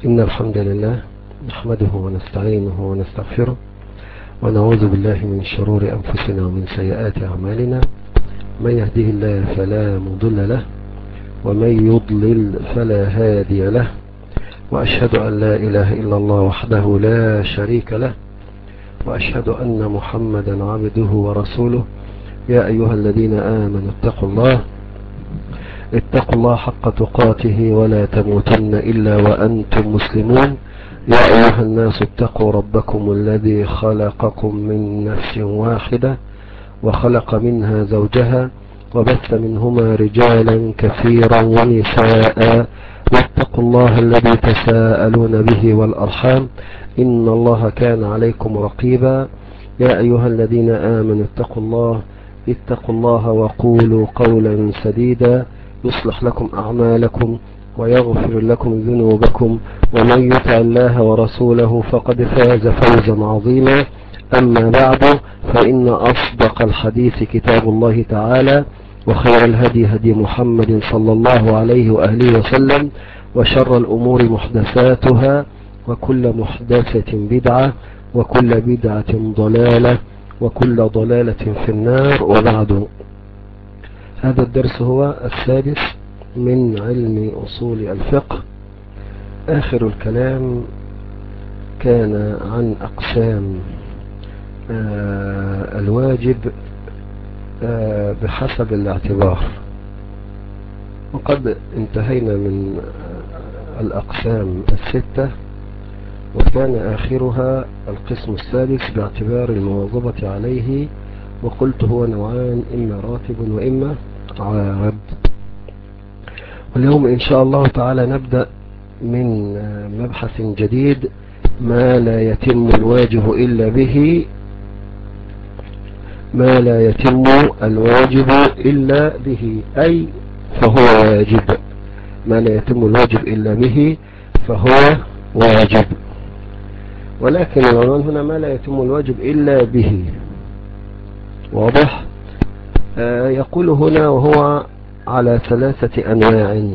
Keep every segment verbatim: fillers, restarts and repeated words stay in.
إن الحمد لله نحمده ونستعينه ونستغفره ونعوذ بالله من شرور أنفسنا ومن سيئات أعمالنا. من يهده الله فلا مضل له ومن يضلل فلا هادي له، وأشهد أن لا إله إلا الله وحده لا شريك له، وأشهد أن محمدا عبده ورسوله. يا أيها الذين آمنوا اتقوا الله اتقوا الله حق تقاته ولا تموتن إلا وأنتم مسلمون. يا أيها الناس اتقوا ربكم الذي خلقكم من نفس واحدة وخلق منها زوجها وبث منهما رجالا كثيرا ونساء، واتقوا الله الذي تساءلون به والأرحام إن الله كان عليكم رقيبا. يا أيها الذين آمنوا اتقوا الله اتقوا الله وقولوا قولا سديدا يصلح لكم أعمالكم ويغفر لكم ذنوبكم، ومن يطع الله ورسوله فقد فاز فوزا عظيما. أما بعد، فإن أصدق الحديث كتاب الله تعالى، وخير الهدي هدي محمد صلى الله عليه وآله وسلم، وشر الأمور محدثاتها، وكل محدثة بدعة، وكل بدعة ضلالة، وكل ضلالة في النار. وبعد، هذا الدرس هو السادس من علم أصول الفقه. آخر الكلام كان عن أقسام آه الواجب آه بحسب الاعتبار، وقد انتهينا من آه الأقسام الستة، وكان آخرها القسم السادس باعتبار المواظبة عليه، وقلت هو نوعان: إما راتب وإما عارض. واليوم إن شاء الله تعالى نبدأ من مبحث جديد: ما لا يتم الواجب إلا به. ما لا يتم الواجب إلا به، أي فهو واجب. ما لا يتم الواجب إلا به فهو واجب. ولكن العنوان هنا ما لا يتم الواجب إلا به، واضح؟ آه يقول هنا وهو على ثلاثة أنواع،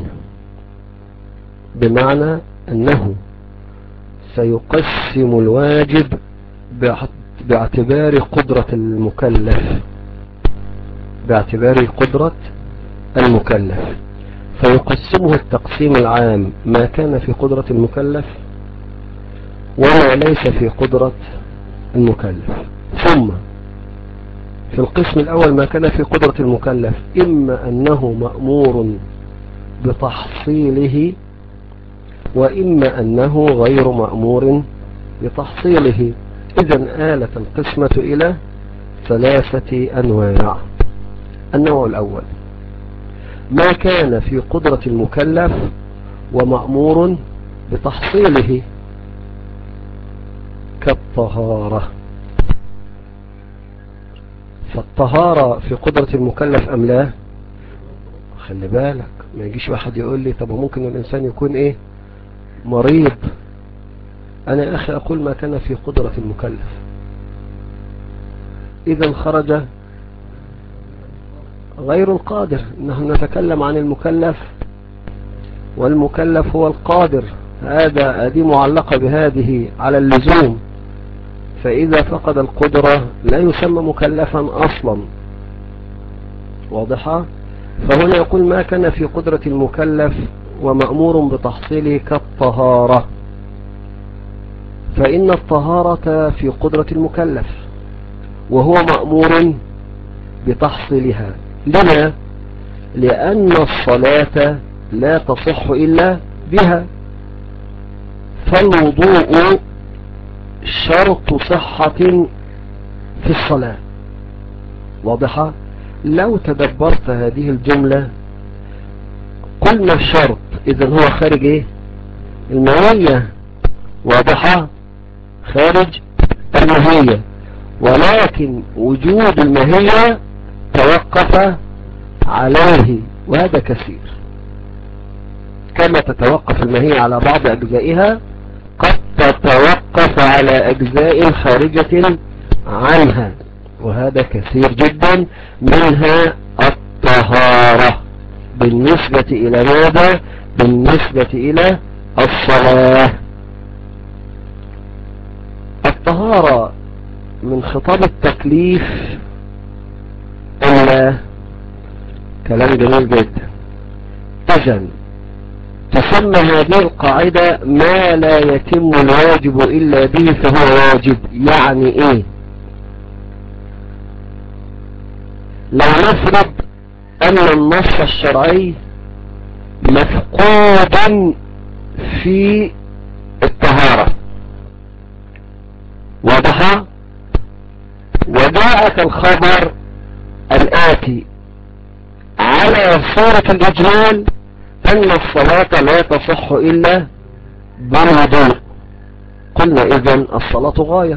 بمعنى أنه سيقسم الواجب باعتبار قدرة المكلف باعتبار قدرة المكلف فيقسمه التقسيم العام: ما كان في قدرة المكلف وما ليس في قدرة المكلف. ثم في القسم الأول ما كان في قدرة المكلف، إما أنه مأمور بتحصيله، وإما أنه غير مأمور بتحصيله. إذن آلت القسمة إلى ثلاثة أنواع. النوع الأول: ما كان في قدرة المكلف ومأمور بتحصيله، كالطهارة. فالطهارة في قدرة المكلف أم لا؟ خلي بالك، ما يجيش واحد يقول لي طب ممكن الإنسان يكون إيه مريض. أنا يا أخي أقول ما كان في قدرة المكلف. إذا خرج غير القادر. نحن نتكلم عن المكلف، والمكلف هو القادر. هذا هذه معلقة بهذه على اللزوم، فإذا فقد القدرة لا يسمى مكلفا أصلا، واضحة؟ فهنا يقول ما كان في قدرة المكلف ومأمور بتحصيله، كالطهارة. فإن الطهارة في قدرة المكلف وهو مأمور بتحصيلها. لما؟ لأن الصلاة لا تصح إلا بها، فالوضوء شرط صحة في الصلاة، واضحة؟ لو تدبرت هذه الجملة قلنا الشرط، إذن هو خارج إيه؟ الماهية، واضحة؟ خارج الماهية، ولكن وجود الماهية توقف عليه، وهذا كثير. كما تتوقف الماهية على بعض أجزائها، قد تتوقف على أجزاء خارجة عنها، وهذا كثير جدا. منها الطهارة بالنسبة إلى ماذا؟ بالنسبة إلى الصلاة. الطهارة من خطاب التكليف أم؟ كلام جميل جدا. إذن تسمى هذه القاعدة ما لا يتم الواجب إلا به فهو واجب. يعني إيه؟ لو نفرض أن النص الشرعي مفقودا في الطهارة، واضحة، وجاءك الخبر الآتي على صورة الإجمال أن الصلاة لا تصح إلا بالوضوء، قلنا إذن الصلاة غاية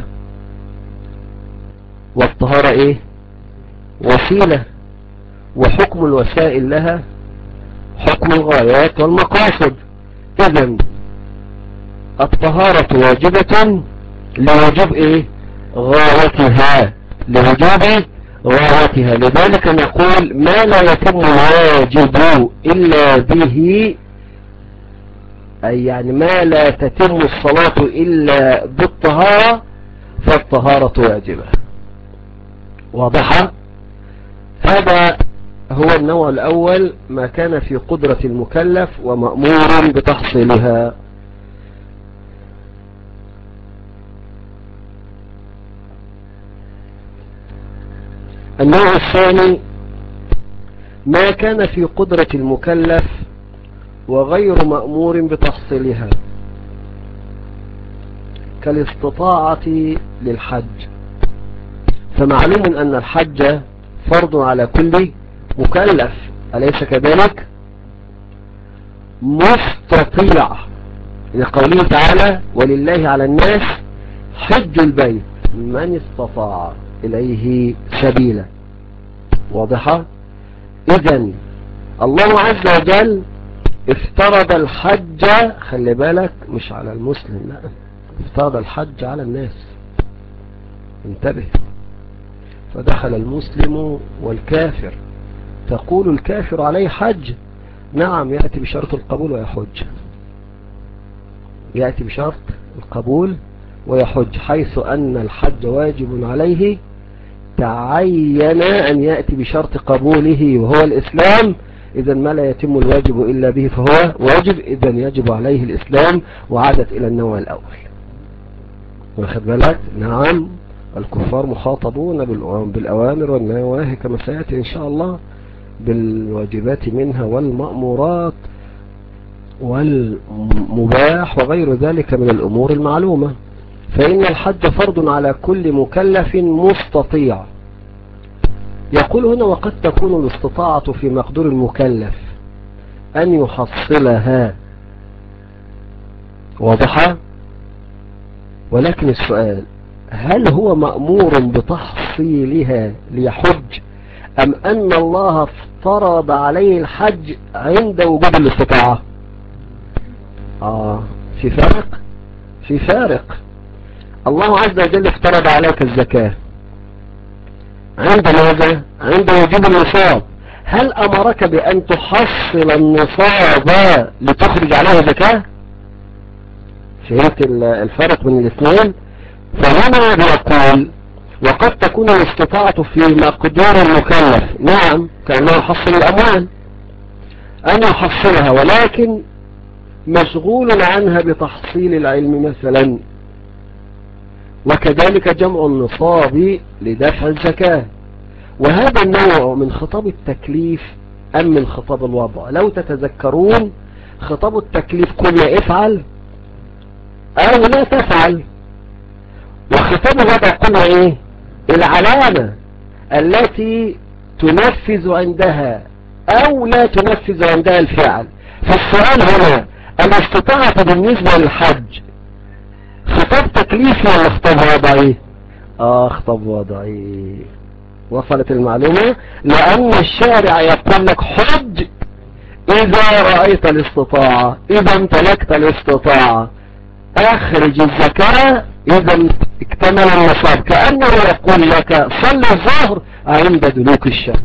والطهارة إيه؟ وسيلة، وحكم الوسائل لها حكم الغايات والمقاصد. إذن الطهارة واجبة لوجوب إيه؟ غايتها، لوجوب غايتها. لذلك نقول ما لا يتم الواجب إلا به، أي يعني ما لا تتم الصلاة إلا بالطهارة فالطهارة واجبة. واضحة؟ هذا هو النوع الأول، ما كان في قدرة المكلف ومأمور بتحصيلها. النوع الثاني ما كان في قدرة المكلف وغير مأمور بتحصيلها، كالاستطاعة للحج. فمعلوم أن الحج فرض على كل مكلف، أليس كذلك؟ مستطيع، لقوله تعالى ولله على الناس حج البيت من استطاع إليه سبيلا. واضحة؟ إذن الله عز وجل افترض الحج، خلي بالك مش على المسلم، لا، افترض الحج على الناس، انتبه. فدخل المسلم والكافر. تقول الكافر عليه حج؟ نعم، يأتي بشرط القبول ويحج، يأتي بشرط القبول ويحج، حيث أن الحج واجب عليه تعين أن يأتي بشرط قبوله وهو الإسلام. إذا ما لا يتم الواجب إلا به فهو واجب، إذا يجب عليه الإسلام. وعادت إلى النوع الأول، واخد بالك؟ نعم، الكفار مخاطبون بالأوامر والنواهي كما سيأتي إن شاء الله، بالواجبات منها والمأمورات والمباح وغير ذلك من الأمور المعلومة. فإن الحج فرض على كل مكلف مستطيع. يقول هنا وقد تكون الاستطاعة في مقدور المكلف أن يحصلها. واضحة؟ ولكن السؤال، هل هو مأمور بتحصيلها ليحج، أم أن الله افترض عليه الحج عند وجود الاستطاعة؟ آه في فارق، في فارق. الله عز وجل افترض عليك الزكاة عند ماذا؟ عند وجود النصاب. هل أمرك بأن تحصل النصاب لتخرج عليه زكاة؟ فهمت الفرق بين الاثنين؟ فهنا بيقول وقد تكون الاستطاعة في مقدور المكلف، نعم، كأنه يحصل الأموال أن يحصلها، ولكن مشغول عنها بتحصيل العلم مثلا، وكذلك جمع النصاب لدفع الزكاة. وهذا النوع من خطاب التكليف أم من خطاب الوضع؟ لو تتذكرون خطاب التكليف قلنا افعل أو لا تفعل، وخطاب الوضع قلنا ايه؟ العلامة التي تنفذ عندها أو لا تنفذ عندها الفعل. فالسؤال هنا، الاستطاعة بالنسبة للحج خطاب تكليفي ولا خطاب وضعي؟ اه خطاب وضعي. وصلت المعلومة؟ لأن الشارع يقول لك حج إذا رأيت الاستطاعة، إذا امتلكت الاستطاعة، أخرج الزكاة إذا اكتمل النصاب، كأنه يقول لك صل الظهر عند دلوك الشمس.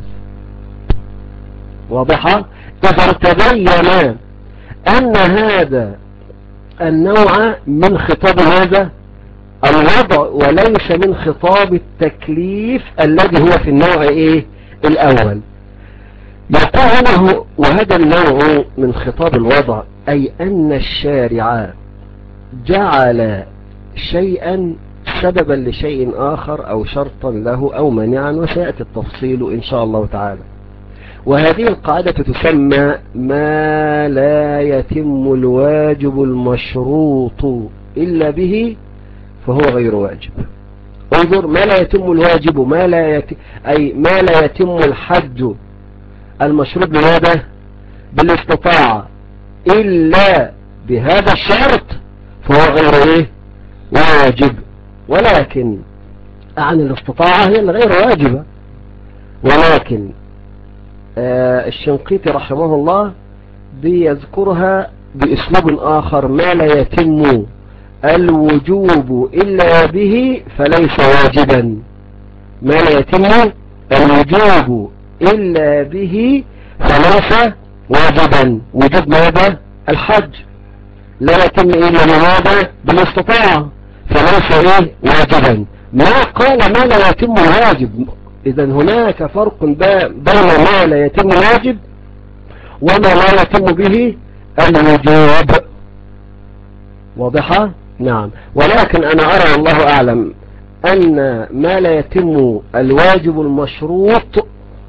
واضحة؟ إذا تبين أن هذا النوع من خطاب هذا الوضع وليس من خطاب التكليف الذي هو في النوع ايه الاول. يقول هنا وهذا النوع من خطاب الوضع اي ان الشارع جعل شيئا سببا لشيء اخر او شرطا له او مانعا، وسيأتي التفصيل ان شاء الله تعالى. وهذه القاعدة تسمى ما لا يتم الواجب المشروط إلا به فهو غير واجب. انظر، ما لا يتم الواجب، ما لا يتم أي ما لا يتم الحج المشروط بماذا؟ بالاستطاعة إلا بهذا الشرط فهو غير إيه؟ واجب. ولكن عن الاستطاعة هي الغير واجبة. ولكن آه الشنقيطي رحمه الله بيذكرها بأسلوب آخر: ما لا يتم الوجوب إلا به فليس واجبا. ما لا يتم الوجوب إلا به فليس واجبا. وجوب ماذا؟ الحج لا يتم إلا بماذا؟ بالاستطاعة، فليس إيه؟ واجبا. ما قال ما لا يتم الواجب. إذا هناك فرق بين ما لا يتم الواجب وما لا يتم به الوجوب. واضحة؟ نعم. ولكن أنا أرى والله أعلم أن ما لا يتم الواجب المشروط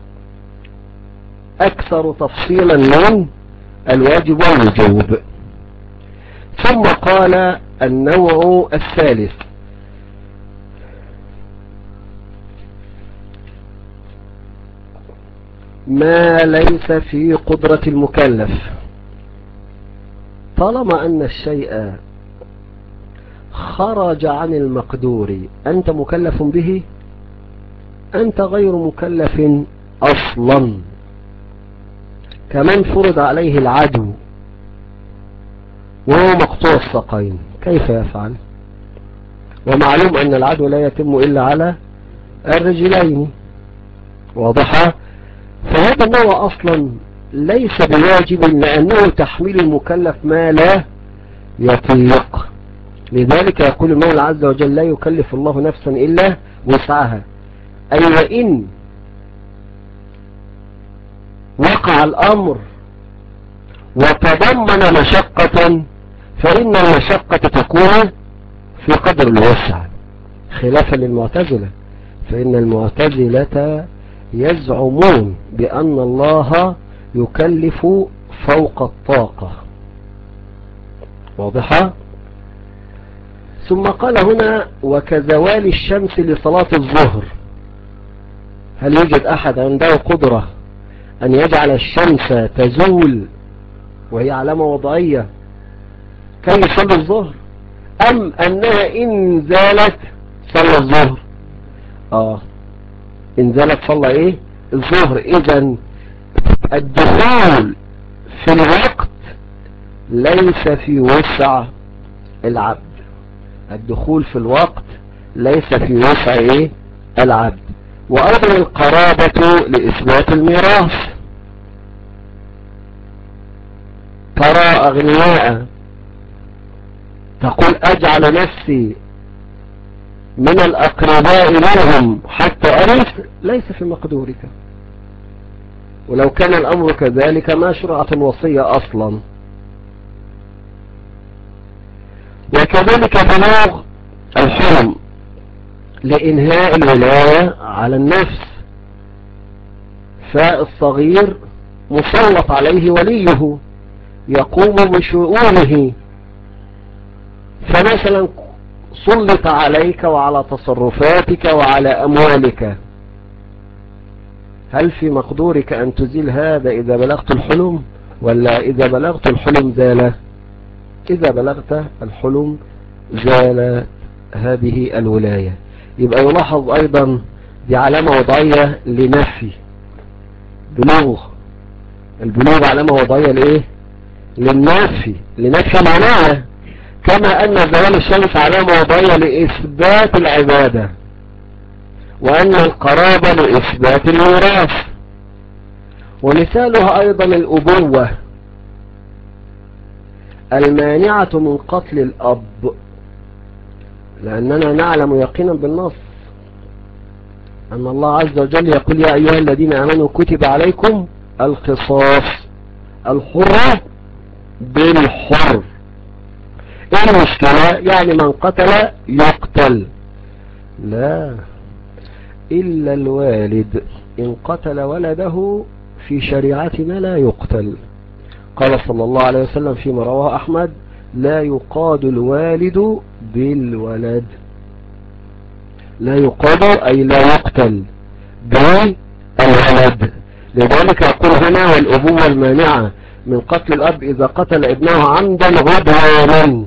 أكثر تفصيلا من الواجب والوجوب. ثم قال النوع الثالث: ما ليس في قدرة المكلف. طالما أن الشيء خرج عن المقدور أنت مكلف به، أنت غير مكلف أصلا. كمن فرض عليه العدو وهو مقطوع الساقين، كيف يفعل؟ ومعلوم أن العدو لا يتم إلا على الرجلين. واضحة؟ فهذا النوع أصلا ليس بواجب، لأنه تحميل المكلف ما لا يطيق. لذلك يقول المولى عز وجل: لا يكلف الله نفسا إلا وسعها. أي وإن وقع الأمر وتضمن مشقة فإن المشقة تكون في قدر الوسع، خلافا للمعتزلة، فإن المعتزلة يزعمون بأن الله يكلف فوق الطاقة. واضحة؟ ثم قال هنا: وكزوال الشمس لصلاة الظهر. هل يوجد أحد عنده قدرة أن يجعل الشمس تزول وهي علامة وضعية كي يصلي الظهر، أم أنها إن زالت صلى الظهر؟ آه إن زالت صلى إيه؟ الظهر. إذن الدخول في الوقت ليس في وسع العبد. الدخول في الوقت ليس في وسع إيه؟ العبد. وأيضا القرابة لإثبات الميراث. ترى أغنياء تقول: أجعل نفسي من الأقرباء لهم حتى أرث، ليس في مقدورك. ولو كان الأمر كذلك ما شرعت الوصية أصلا. وكذلك بلوغ الحلم لإنهاء الولاية على النفس، فالصغير مسلط عليه وليه يقوم بشؤونه، فمثلا سلط عليك وعلى تصرفاتك وعلى أموالك، هل في مقدورك أن تزيل هذا إذا بلغت الحلم، ولا إذا بلغت الحلم زال؟ إذا بلغت الحلم زال هذه الولاية. يبقى يلاحظ أيضا دي علامة وضعية لنفي بلوغ. البلوغ علامة وضعية لإيه؟ للنفي، لنفي معناها، كما أن زوال الشمس علامة وضعية لإثبات العبادة، وأن القرابة لإثبات الميراث. ومثالها أيضا الأبوة المانعة من قتل الأب، لأننا نعلم يقينا بالنص أن الله عز وجل يقول يا أيها الذين آمنوا كتب عليكم القصاص الحر بالحر. ايه المشكلة؟ يعني من قتل يقتل. لا، إلا الوالد إن قتل ولده في شريعتنا لا يقتل. قال صلى الله عليه وسلم فيما رواه أحمد لا يقاد الوالد بالولد. لا يقاد أي لا يقتل بالولد. لذلك يقول هنا والأبوة المانعة من قتل الأب إذا قتل ابنه عمدا عدوانا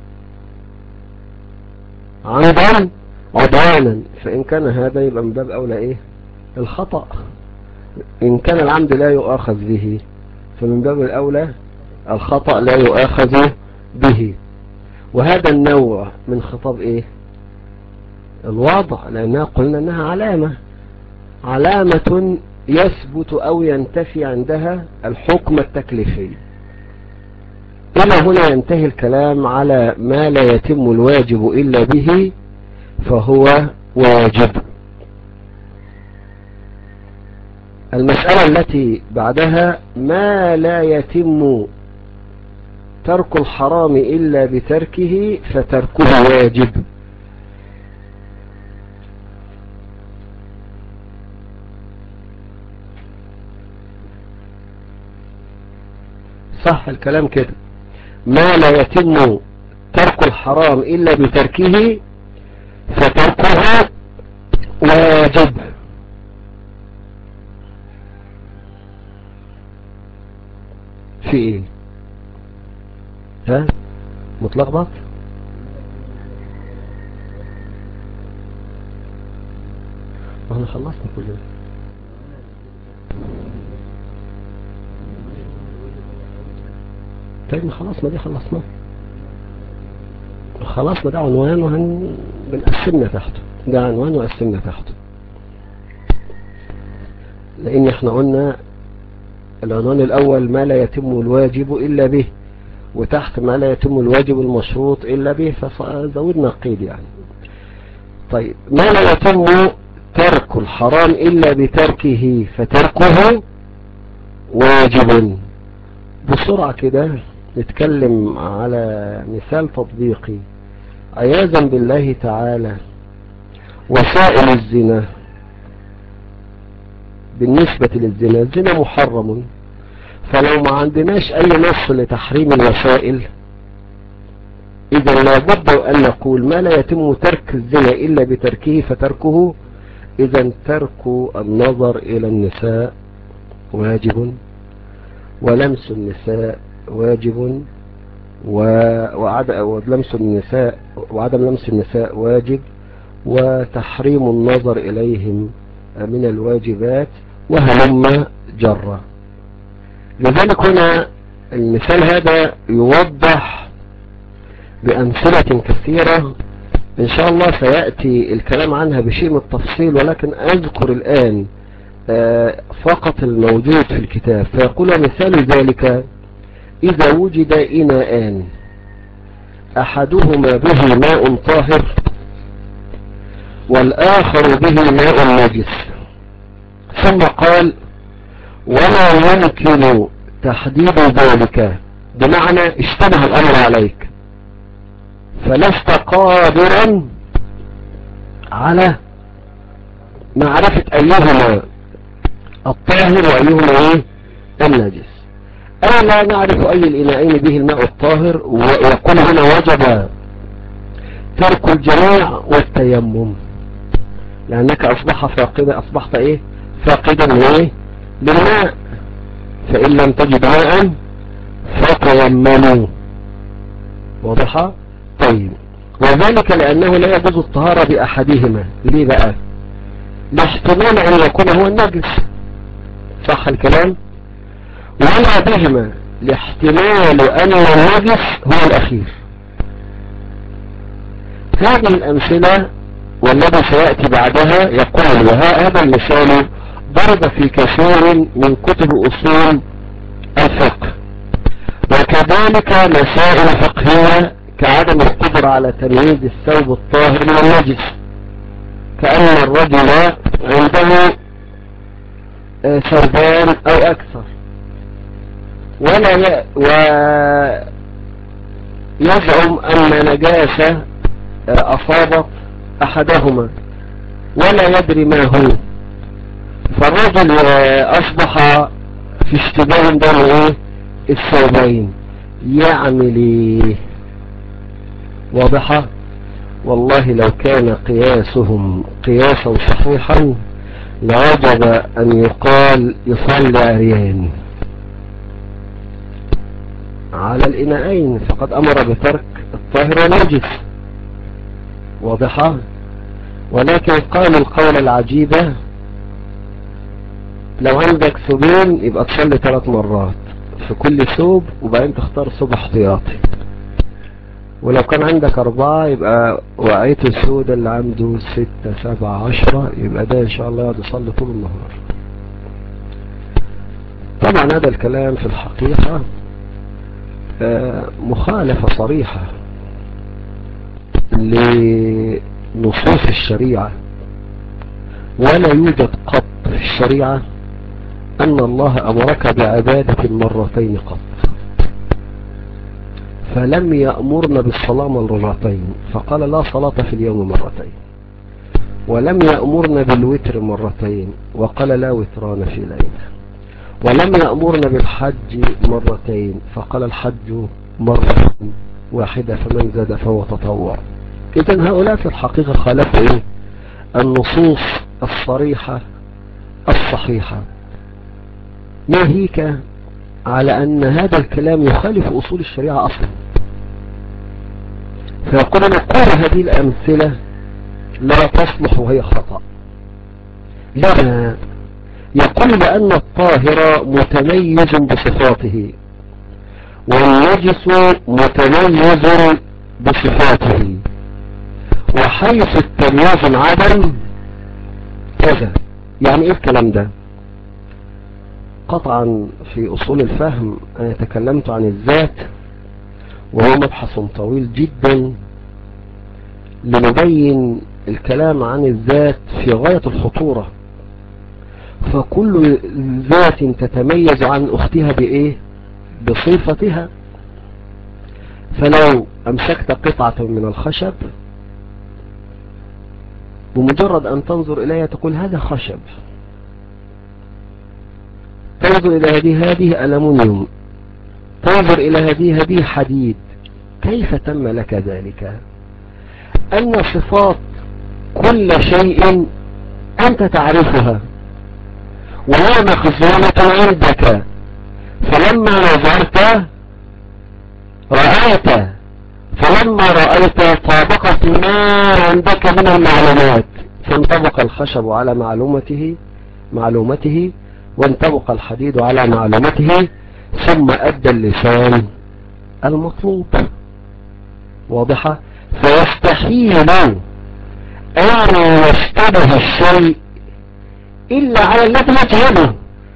عمدا عدوانا. فإن كان هذا يبقى من باب أولى إيه الخطأ. إن كان العمد لا يؤاخذ به فمن باب الأولى الخطأ لا يؤاخذ به. وهذا النوع من خطاب إيه الوضع، لأنها قلنا أنها علامة علامة يثبت أو ينتفي عندها الحكم التكليفي. إلى هنا ينتهي الكلام على ما لا يتم الواجب إلا به فهو واجب. المسألة التي بعدها ما لا يتم ترك الحرام إلا بتركه فتركه واجب. صح الكلام كده، ما لا يتم ترك الحرام إلا بتركه فتركه واجب. في ايه ها متلخبط؟ احنا خلصنا كله. طيب ما خلاص ما دي خلصنا خلاص. ما ده عنوان وهن بنقسمنا تحته. ده عنوان وقسمنا تحته، لان احنا قلنا العنوان الاول ما لا يتم الواجب الا به، وتحت ما لا يتم الواجب المشروط الا به، فزودنا قيد يعني. طيب ما لا يتم ترك الحرام الا بتركه فتركه واجب. بسرعة كده نتكلم على مثال تطبيقي. عياذا بالله تعالى وسائل الزنا، بالنسبة للزنا الزنا محرم، فلو ما عندناش اي نص لتحريم الوسائل اذا لابد ان نقول ما لا يتم ترك الزنا الا بتركه فتركه. اذا ترك النظر الى النساء واجب، ولمس النساء واجب، وعدم لمس النساء وعدم لمس النساء واجب، وتحريم النظر إليهم من الواجبات، وهلم جرة. لذلك هنا المثال هذا يوضح بأمثلة كثيرة إن شاء الله سيأتي الكلام عنها بشيء من التفصيل، ولكن أذكر الآن فقط الموجود في الكتاب. فيقول مثال ذلك إذا وجد إناءان أحدهما به ماء طاهر والآخر به ماء نجس، ثم قال ولا يمكن تحديد ذلك، بمعنى اشتبه الأمر عليك فلست قادرا على معرفة أيهما الطاهر وأيهما ايه النجس. أنا لا نعرف أي الإناءين به الماء الطاهر، ويقول هنا وجب ترك الجماع والتيمم، لأنك أصبح فاقدا أصبحت إيه فاقدا لإيه للماء، فإن لم تجد ماء فتيمموا. واضحة؟ طيب، وذلك لأنه لا يجوز الطهارة بأحدهما. ليه بقى؟ لاحتمال أن يكون هو النجس، صح الكلام؟ ولا بهما لاحتمال أن النجس هو الأخير. هذه الأمثلة والذي سيأتي بعدها يقول وهذا المثال ضرب في كثير من كتب أصول الفقه، وكذلك مسائل فقهية كعدم القدرة على تمييز الثوب الطاهر من النجس، كأن الرجل عنده ثوبان أو أكثر ولا ي... ويزعم أن نجاسة أصابت أحدهما ولا يدري ما هو، فالرجل أصبح في اشتباه بين إيه الثوبين، يعمل إيه؟ واضحة؟ والله لو كان قياسهم قياسا صحيحا لوجب أن يقال يصلي عريان على الإناءين، فقد أمر بترك الطاهر والنجس. واضحة؟ ولكن قال القول العجيبة لو عندك ثوبين يبقى تصلي ثلاث مرات في كل ثوب، وبعدين تختار ثوب احتياطي، ولو كان عندك أربعة يبقى وقعت السودة اللي عنده ستة سبعة عشرة، يبقى ده إن شاء الله يقعد يصلي طول النهار. طبعا هذا الكلام في الحقيقة مخالفة صريحة لنصوص الشريعة، ولا يوجد قط في الشريعة أن الله أمرك بعبادة مرتين قط، فلم يأمرنا بالصلاة مرتين فقال لا صلاة في اليوم مرتين، ولم يأمرنا بالوتر مرتين وقال لا وتران في ليلة، ولم يأمرنا بالحج مرتين فقال الحج مرة واحدة فمن زاد فهو تطوع. إذن هؤلاء في الحقيقة خالفوا إيه؟ النصوص الصريحة الصحيحة، ناهيك على أن هذا الكلام يخالف أصول الشريعة أصلا، فيقول نقول هذه الأمثلة لا تصلح وهي خطأ. لا، يقول لأن الطاهر متميز بصفاته والنجس متميز بصفاته، وحيث التمييز العدم كذا. يعني ايه الكلام ده؟ قطعا في أصول الفهم أنا تكلمت عن الذات، وهو مبحث طويل جدا لنبين الكلام عن الذات في غاية الخطورة، فكل ذات تتميز عن أختها بإيه؟ بصفتها. فلو أمسكت قطعة من الخشب بمجرد أن تنظر إليها تقول هذا خشب، تنظر إلى هذه هذه ألمنيوم، تنظر إلى هذه هذه حديد. كيف تم لك ذلك؟ أن صفات كل شيء أنت تعرفها وهي مخزونة عندك، فلما نظرت رأيت، فلما رأيت طابقت ما عندك من المعلومات، فانطبق الخشب على معلومته معلومته وانطبق الحديد على معلومته، ثم أدى اللسان المطلوب. واضحة؟ فيستحيل أن يشتبه الشيء إلا على الذي يجهله.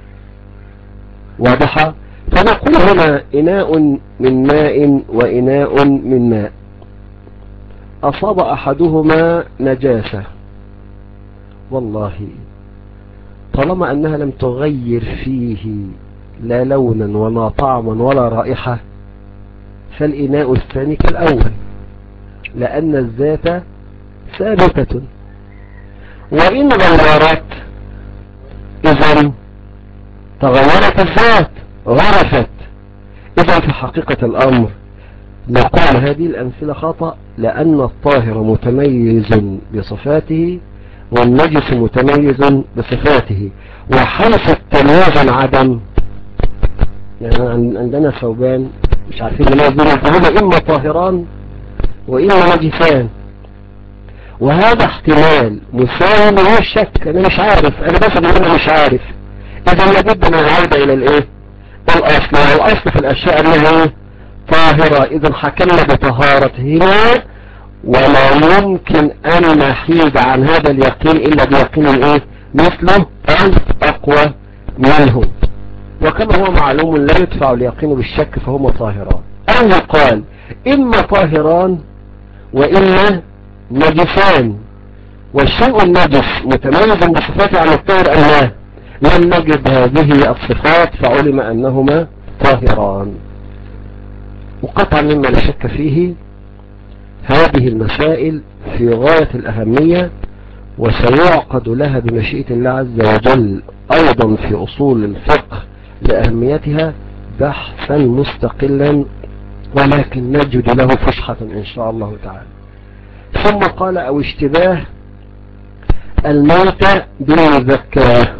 واضحة؟ فنقول هنا إناء من ماء وإناء من ماء، أصاب أحدهما نجاسة، والله طالما أنها لم تغير فيه لا لونا ولا طعما ولا رائحة فالإناء الثاني كالأول، لأن الذات ثابتة. وإن غيرت إذن تغيرت الذات غرفت. إذن في حقيقة الأمر نقول هذه الأمثلة خطأ، لأن الطاهر متميز بصفاته والنجس متميز بصفاته، وحيث التمييز العدم، يعني عندنا ثوبان مش عارفين لماذا فهما إما طاهران وإما نجسان، وهذا احتمال مساوي من الشك. أنا مش عارف، أنا بس أنا مش عارف. إذا لابد من العودة إلى الإيه؟ الأصل، والأصل في الأشياء أنها طاهرة. إذا حكمنا بطهارتهما، ولا يمكن أن نحيد عن هذا اليقين إلا بيقين الإيه؟ مثله أو أقوى منه. وكما هو معلوم لا يدفع اليقين بالشك فهما طاهران. أو يقال إما طاهران وإما نجسان، والشيء النجس متميز بصفاته عن الطاهر أم لا؟ لم نجد هذه الصفات فعلم أنهما طاهران. وقطعا مما لا شك فيه هذه المسائل في غاية الأهمية، وسيعقد لها بمشيئة الله عز وجل أيضا في أصول الفقه لأهميتها بحثا مستقلا، ولكن نجد له فسحة إن شاء الله تعالى. ثم قال أو اشتباه الموتى بالمذكرة.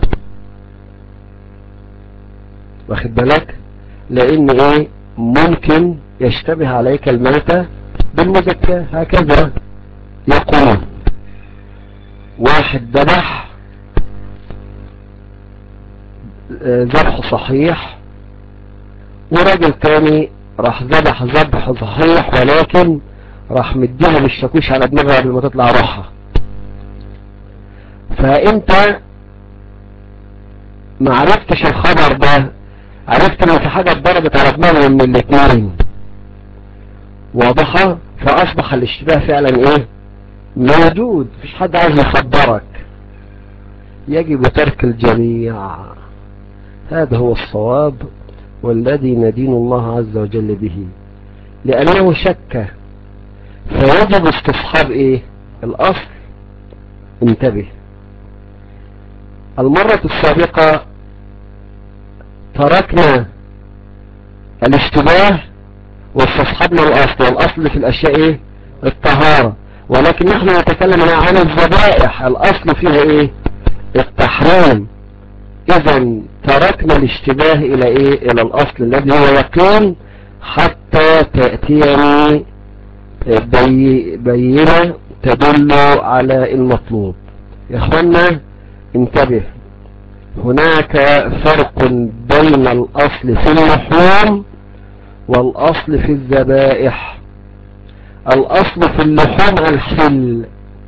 واخد بالك؟ لأن إيه ممكن يشتبه عليك الموتى بالمذكرة. هكذا يقول واحد ذبح ذبح صحيح، وراجل تاني راح ذبح ذبح صحيح ولكن راح مديها بالشاكوش على دماغها قبل ما تطلع روحها. فانت ما عرفتش الخبر ده، عرفت ان في حاجة اتضربت على دماغه من الاثنين، واضحة؟ فاصبح الاشتباه فعلا ايه موجود، مفيش حد عايز يخبرك. يجب ترك الجميع، هذا هو الصواب والذي ندين الله عز وجل به، لأنه شك فيجب استصحاب ايه الأصل. انتبه، المرة السابقة تركنا الاشتباه واستصحبنا الأصل، والأصل في الأشياء ايه الطهارة، ولكن نحن نتكلم عن الذبائح الأصل فيها ايه التحريم. اذا تركنا الاشتباه الى ايه الى الاصل الذي هو يقين حتى تأتيني بي بينة تدل على المطلوب. يا اخوانا انتبه، هناك فرق بين الاصل في اللحوم والاصل في الذبائح. الاصل في اللحوم الحل،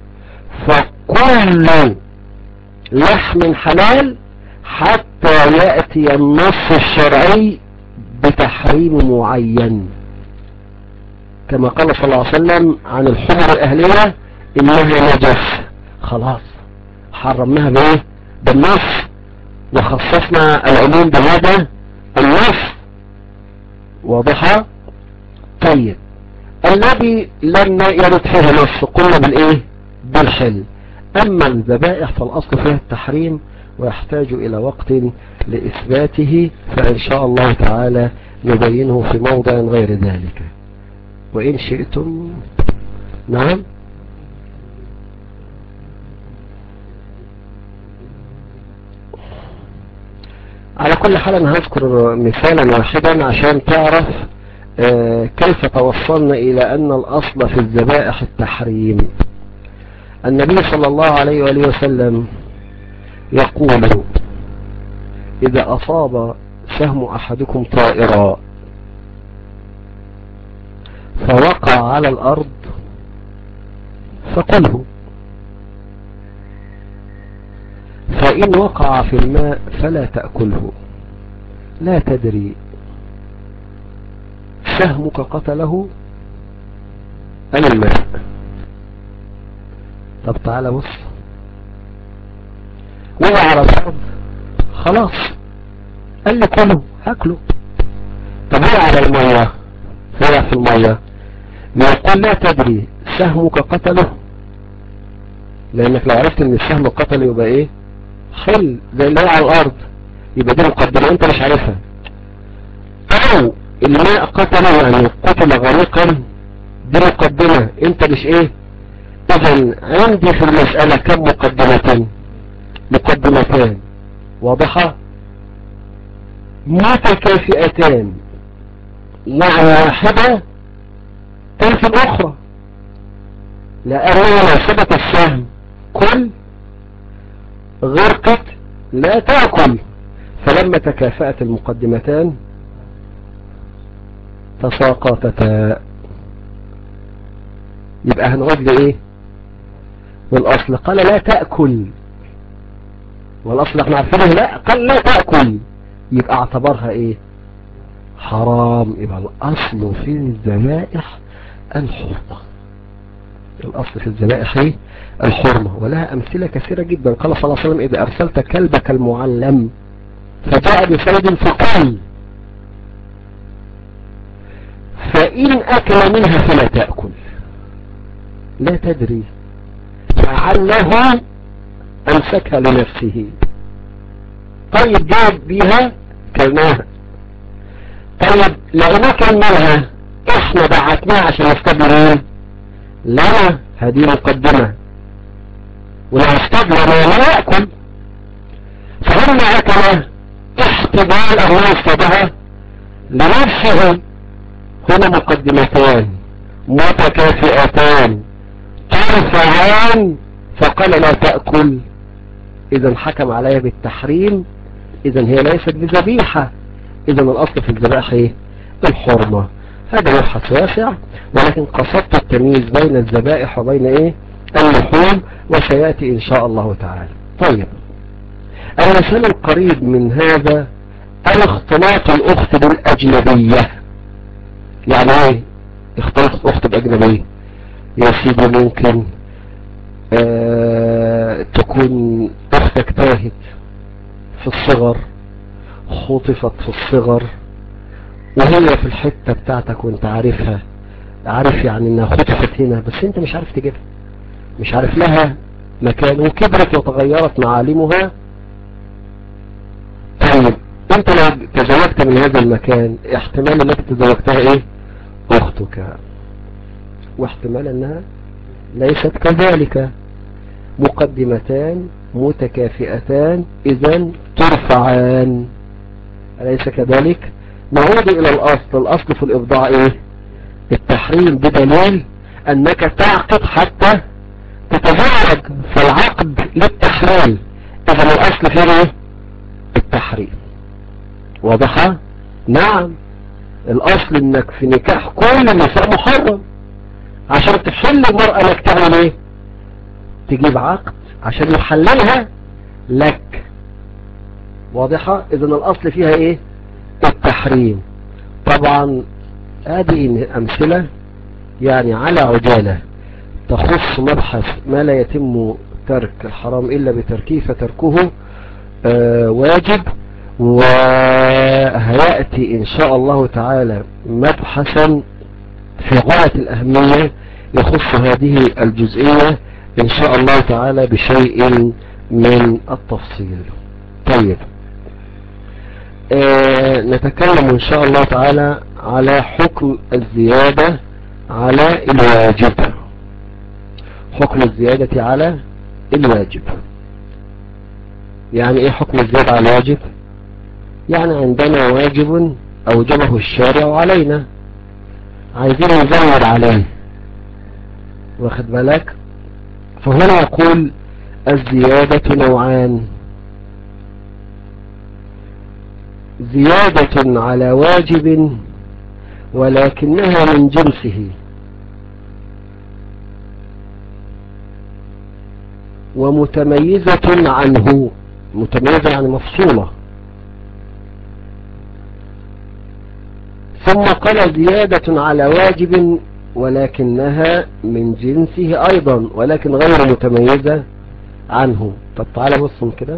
فكل لحم حلال حتى يأتي النص الشرعي بتحريم معين، كما قال صلى الله عليه وسلم عن الحمر الأهلية إنها نجس، خلاص حرمناها بايه بالنص، وخصصنا العموم بهذا النص. واضحة؟ طيب الذي لم يرد فيه نص قلنا بالايه بالحل. اما الذبائح فالاصل فيها التحريم ويحتاج الى وقت لإثباته، فإن شاء الله تعالى نبينه في موضع غير ذلك وإن شئتم. نعم، على كل حال أنا هذكر مثالا واحدا عشان تعرف آه كيف توصلنا إلى أن الأصل في الذبائح التحريم. النبي صلى الله عليه وآله وسلم يقول إذا أصاب سهم أحدكم طائرا فوقع على الأرض فقله، فإن وقع في الماء فلا تأكله، لا تدري سهمك قتله أم الماء. طب تعالى بص، وقع على الأرض خلاص قال لي كله هاكله. طب وقع على المية، وقع في المية، يقول لا تدري سهمك قتله، لأنك لو عرفت ان السهم قتل يبقى ايه حل زي اللي على الأرض، يبقى دي مقدمة انت مش عارفها. او الماء قتله يعني قتل غريقا، دي مقدمة انت مش ايه. اذا عندي في المسألة كم مقدمتين مقدمتان واضحة متكافئتان، يعني واحدة تنفي الأخرى، لأنها لو ثبت السهم كل غرقت لا تأكل، فلما تكافأت المقدمتان تساقطتا. يبقى هنعود لإيه والأصل قال لا تأكل، والأصل احنا عارفينه لا قال لا تأكل، يبقى اعتبرها إيه حرام. يبقى الأصل في الذبائح الحرمة. الأصل في الذبائح ايه؟ الحرمة. ولها أمثلة كثيرة جدا. قال صلى الله عليه وسلم إذا أرسلت كلبك المعلم فجاء بصيد فقل فإن أكل منها فلا تأكل، لا تدري لعله أمسكها لنفسه. طيب جاب بيها كلناها. طيب لو ما كملها احنا بعتناها عشان نستبرين لنا، هذه مقدمة. ولو استبرنا لا يأكل، فهم أكله احتمال أو يصطبها لنفسه. هنا مقدمتان متكافئتان ترفعان، فقال لا تأكل، إذا حكم عليها بالتحريم، إذا هي ليست بذبيحة. إذا الأصل في الذبائح ايه؟ الحرمة. هذا مبحث واسع، ولكن قصدت التمييز بين الذبائح وبين ايه؟ اللحوم، وسيأتي إن شاء الله تعالى. طيب، المثال القريب من هذا الاختلاط الأخت بالأجنبية. يعني ايه اختلاط الأخت بالأجنبية؟ يا سيدي ممكن آه تكون أختك تاهت في الصغر، خطفت في الصغر، وهي في الحتة بتاعتك وانت عارفها، عارف يعني انها خطفت هنا، بس انت مش عارف تجيبها، مش عارف لها مكان، وكبرت وتغيرت معالمها. طيب انت لو تزوجت من هذا المكان، احتمال انك تزوجتها ايه؟ اختك، واحتمال انها ليست كذلك. مقدمتان متكافئتان اذا ترفعان، أليس كذلك؟ نعود الى الاصل. الاصل في الافضاع ايه؟ التحريم، بدليل انك تعقد حتى تتزوج، فالعقد للتحريم، اذا الاصل فيه ايه؟ التحريم. واضحة؟ نعم، الاصل انك في نكاح كل النساء محرم، عشان تحل المرأة انك تعمل ايه؟ تجيب عقد عشان يحللها لك. واضحة؟ اذا الاصل فيها ايه؟ التحريم. طبعا هذه امثلة يعني على عجالة تخص مبحث ما لا يتم ترك الحرام الا بتركه، فتركه آه واجب. وهيأتي ان شاء الله تعالى مبحثا في غاية الاهمية يخص هذه الجزئية ان شاء الله تعالى بشيء من التفصيل. طيب، آه نتكلم ان شاء الله تعالى على حكم الزيادة على الواجب. حكم الزيادة على الواجب يعني ايه؟ حكم الزيادة على الواجب يعني عندنا واجب اوجبه الشارع علينا، عايزين نزود عليه، واخد بالك؟ فهنا يقول الزيادة نوعان: زيادة على واجب ولكنها من جنسه، ومتميزة عنه. متميزة يعني مفصولة. ثم قال زيادة على واجب ولكنها من جنسه أيضا، ولكن غير متميزة عنه. طب تعالى بصهم كده.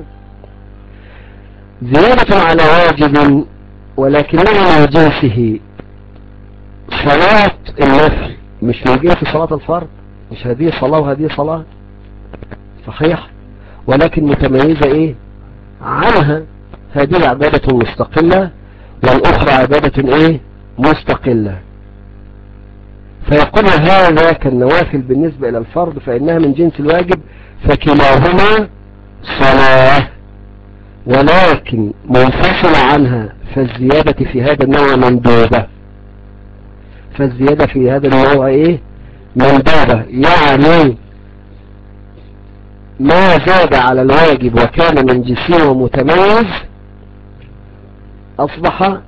زيادة على واجب ولكنها من جنسه، صلاة النفل مش من جنس صلاة الفرض، مش هذه صلاة وهذه صلاة، صحيح، ولكن متميزة ايه عنها؟ هذه عبادة مستقلة والأخرى عبادة ايه مستقلة. فيقول هذا كالنوافل بالنسبة إلى الفرض فإنها من جنس الواجب، فكلاهما صلاة ولكن منفصلة عنها، فالزيادة في هذا النوع مندوبة. فالزيادة في هذا النوع ايه مندوبة، يعني ما زاد على الواجب وكان من جنسه ومتميز أصبح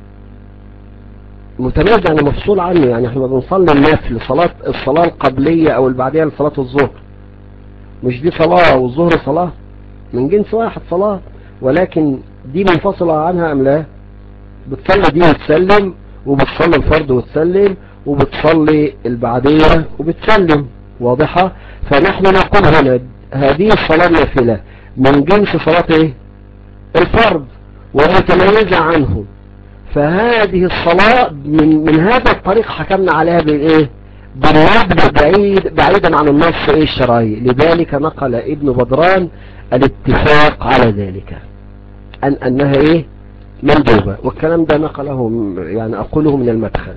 متميز، يعني مفصول عنه. يعني احنا بنصلي النفل، صلاة الصلاة القبلية او البعدية لصلاة الظهر، مش دي صلاة والظهر صلاة من جنس واحد صلاة، ولكن دي منفصلة عنها ام لا؟ بتصلي دي وتسلم، وبتصلي الفرض وتسلم، وبتصلي البعدية وبتسلم. واضحة؟ فنحن نقول هنا هذه الصلاة النافلة من جنس صلاة ايه؟ الفرض، ومتميزة عنه. فهذه الصلاة من, من هذا الطريق حكمنا عليها بالايه؟ بالوجب، بعيد بعيدا عن النص ايه الشرعي. لذلك نقل ابن بدران الاتفاق على ذلك أن أنها إيه؟ مندوبة. والكلام ده نقله يعني أقوله من المدخل.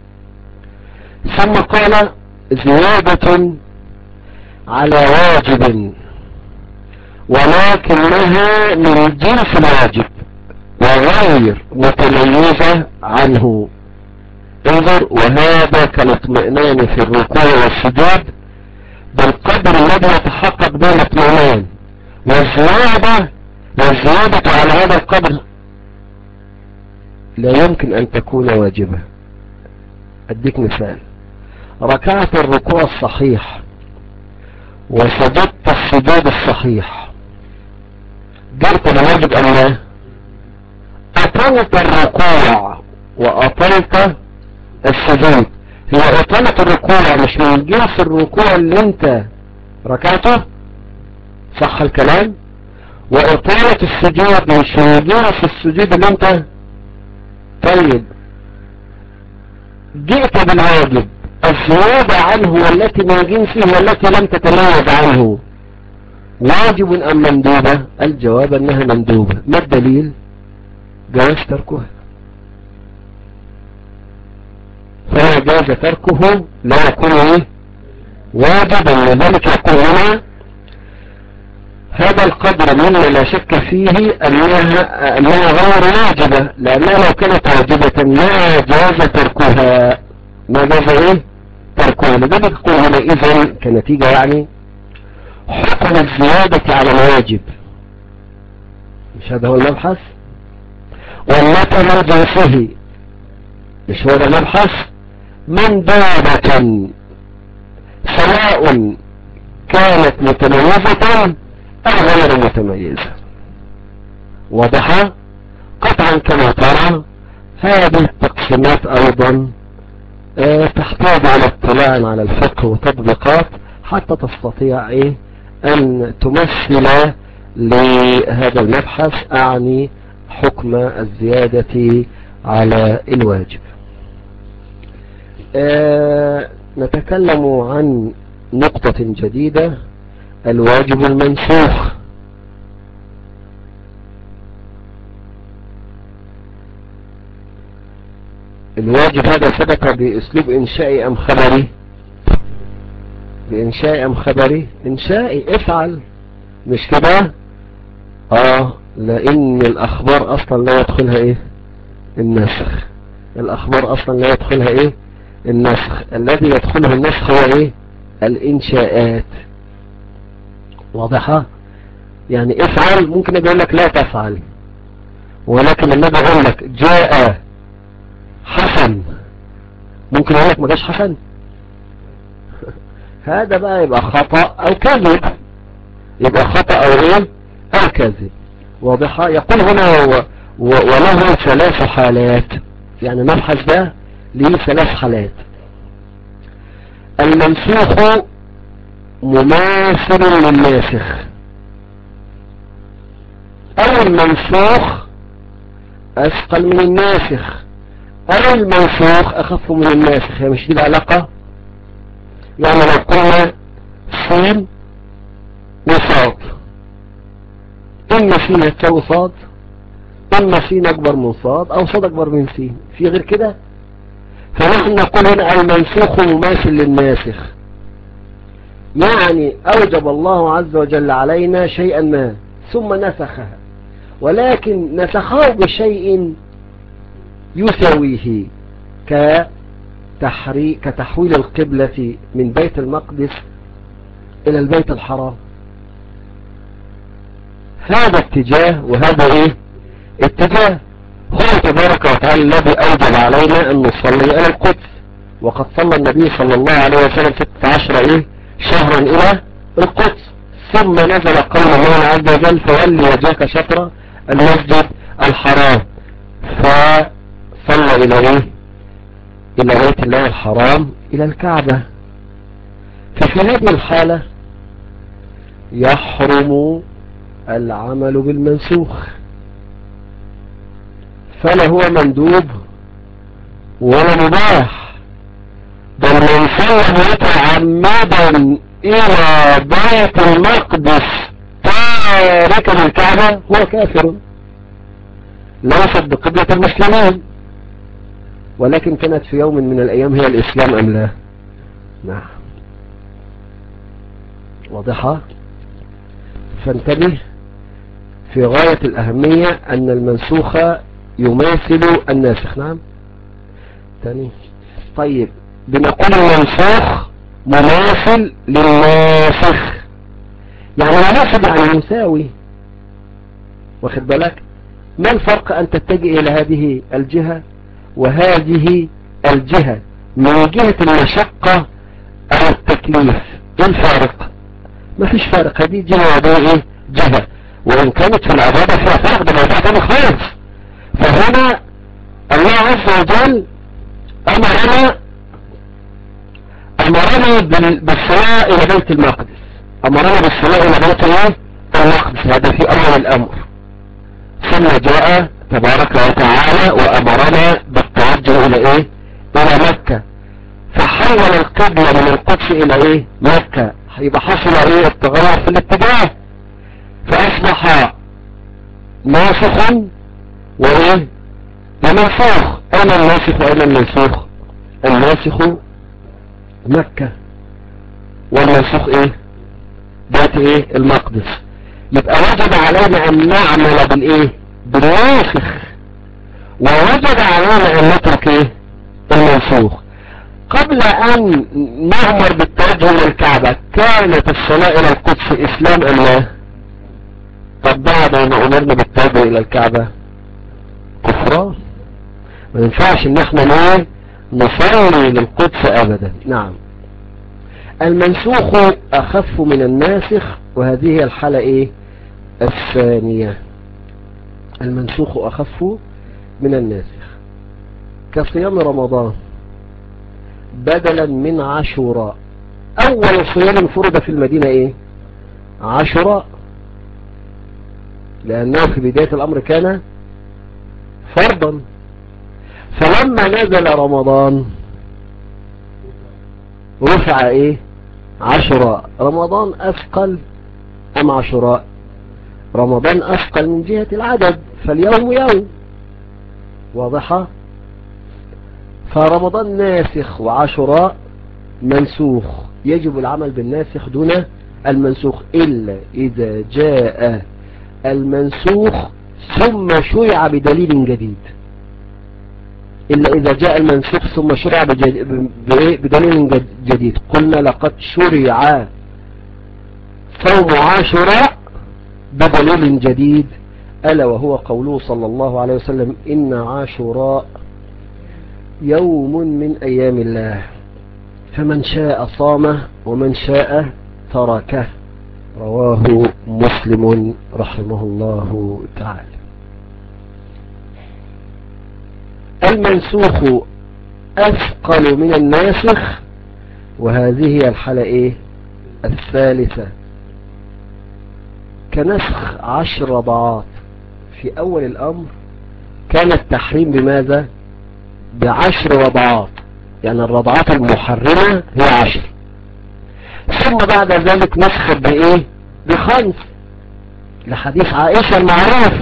ثم قال زيادة على واجب ولكنها من جنس الواجب وغير متميزة عنه. انظر: وهذا كالاطمئنان في الركوع والسجود بالقدر الذي يتحقق به الاطمئنان، والزيادة والزيادة على هذا القدر لا يمكن أن تكون واجبة. أديك مثال: ركعت الركوع الصحيح وسجدت السجود الصحيح، جرت الواجب أم لا؟ أطلت الركوع وأطلت السجود. هي أطلت الركوع مش من جنس الركوع اللي انت ركعته، صح الكلام؟ وإطالة السجود مش من جنس السجود اللي انت. طيب جئت بالواجب، الزيادة عنه والتي من جنسه والتي لم تتميز عنه واجب أم مندوبة؟ الجواب أنها مندوبة. ما الدليل؟ جواز تركها. فلا جاز تركه لا يكون ايه؟ واجبا. لذلك يقول هنا هذا القدر مما لا شك فيه أنها, أنها غير واجبة، لأنها لو كانت واجبة ما جاز تركها. ما جاز ايه؟ تركها. لذلك يقول هنا إذن كنتيجة يعني حكم الزيادة على الواجب، مش هذا هو المبحث؟ والمتى من جنسه، مش هو المبحث؟ مندوبة سواء كانت متميزة أو غير متميزة. واضحة؟ قطعا كما ترى هذه التقسيمات أيضا اه تحتاج على اطلاع على الفقه وتطبيقات حتى تستطيع ايه أن تمثل لهذا المبحث، أعني حكم الزيادة على الواجب. اه نتكلم عن نقطة جديدة: الواجب المنسوخ. الواجب هذا ثبت بأسلوب إنشائي أم خبري؟ بإنشائي أم خبري؟ إنشائي. افعل، مش كده؟ آه لأن الأخبار أصلا لا يدخلها إيه؟ النسخ. الأخبار أصلا لا يدخلها إيه؟ النسخ. الذي يدخله النسخ هو إيه؟ الإنشاءات. واضحة؟ يعني افعل ممكن يقول لك لا تفعل، ولكن لما يقول لك جاء حسن ممكن يقول لك ما جاش حسن. هذا بقى يبقى خطأ أو كذب، يبقى خطأ أو إيه؟ أو كذب. واضحة؟ يقول هنا و... و... وله ثلاث حالات، يعني مبحث ده ليه ثلاث حالات. المنسوخ مماثل للناسخ، أو المنسوخ أثقل من الناسخ، أو المنسوخ أخف من الناسخ. هي مش دي العلاقة؟ يعني لو قلنا سين وصاد، إما سين يتساوي صاد، إما سين أكبر من صاد، أو صاد أكبر من سين، في غير كده؟ فنحن نقول هنا المنسوخ مماثل للناسخ، يعني أوجب الله عز وجل علينا شيئا ما ثم نسخها، ولكن نسخه بشيء يساويه كتحري كتحويل القبلة من بيت المقدس إلى البيت الحرام. هذا اتجاه وهذا ايه؟ اتجاه. هو تبارك وتعالى الذي أوجب علينا أن نصلي إلى القدس، وقد صلى النبي صلى الله عليه وسلم ستة عشر إيه؟ شهرا إلى القدس، ثم نزل قول الله عز وجل فولي وجهك شطر المسجد الحرام. صلى الى ايه؟ الى بيت الله الحرام، الى الكعبة. ففي هذه الحالة يحرم العمل بالمنسوخ، فلا هو مندوب ولا مباح. بل من صلى متعمدا الى بيت المقدس تاركا الكعبة هو كافر، ليست بقبلة المسلمين، ولكن كانت في يوم من الايام هي الاسلام ام لا؟ نعم. واضحة؟ فانتبه، في غاية الاهمية ان المنسوخ يماثل الناسخ. نعم. تاني. طيب، بنقول المنسوخ مماثل للناسخ، يعني مماثل يعني مساوي. واخد بالك؟ ما الفرق ان تتجه الى هذه الجهة وهذه الجهة من جهة المشقة او التكليف؟ ايه الفارق؟ ما فيش فارق. هذه جهة وهذه ايه؟ جهة. وان كانت في العبادة فيها فرق، ده موضوع تاني خالص. فهنا الله عز وجل امرنا امرنا بالصلاة الى بيت المقدس، امرنا بالصلاة الى بيت الله المقدس، هذا في اول الامر. ثم جاء تبارك وتعالى وامرنا بالتوجه الى ايه؟ الى مكة، فحول القبلة من القدس الى ايه؟ مكة. يبقى حصل ايه؟ التغير في الاتجاه، فاصبح ناسخا وايه؟ ومنسوخ. اين الناسخ واين المنسوخ؟ الناسخ مكة، والمنسوخ ايه؟ بيت ايه؟ المقدس. يبقى وجب علينا ان نعمل بالايه؟ بالناسخ، ووجب علينا ان نترك ايه؟ المنسوخ. قبل ان نأمر بالتوجه الى الكعبة كانت الصلاة الى القدس اسلام ام لا؟ طب بعد ما امرنا بالتوجه الى الكعبة كفران. ما ينفعش ان احنا ايه؟ نصلي للقدس ابدا. نعم. المنسوخ اخف من الناسخ، وهذه هي الحالة ايه؟ الثانية. المنسوخ اخف من الناسخ، كصيام رمضان بدلا من عاشوراء. اول صيام فرض في المدينة ايه؟ عاشوراء، لانه في بداية الامر كان فرضا. فلما نزل رمضان رفع ايه؟ عاشوراء. رمضان اثقل ام عاشوراء؟ رمضان اثقل من جهة العدد، فاليوم يوم. واضحة؟ فرمضان ناسخ وعاشوراء منسوخ. يجب العمل بالناسخ دون المنسوخ إلا إذا جاء المنسوخ ثم شرع بدليل جديد. إلا إذا جاء المنسوخ ثم شرع بدليل جديد. قلنا لقد شرع صوم عاشوراء بدليل جديد، ألا وهو قوله صلى الله عليه وسلم: إن عاشوراء يوم من أيام الله، فمن شاء صامه ومن شاء تركه. رواه مسلم رحمه الله تعالى. المنسوخ أثقل من الناسخ، وهذه هي الحالة ايه؟ الثالثة، كنسخ عشر رضعات. في أول الأمر كان التحريم بماذا؟ بعشر رضعات، يعني الرضعات المحرمة هي عشر. ثم بعد ذلك نسخت بايه؟ بخمس، لحديث عائشة المعروف: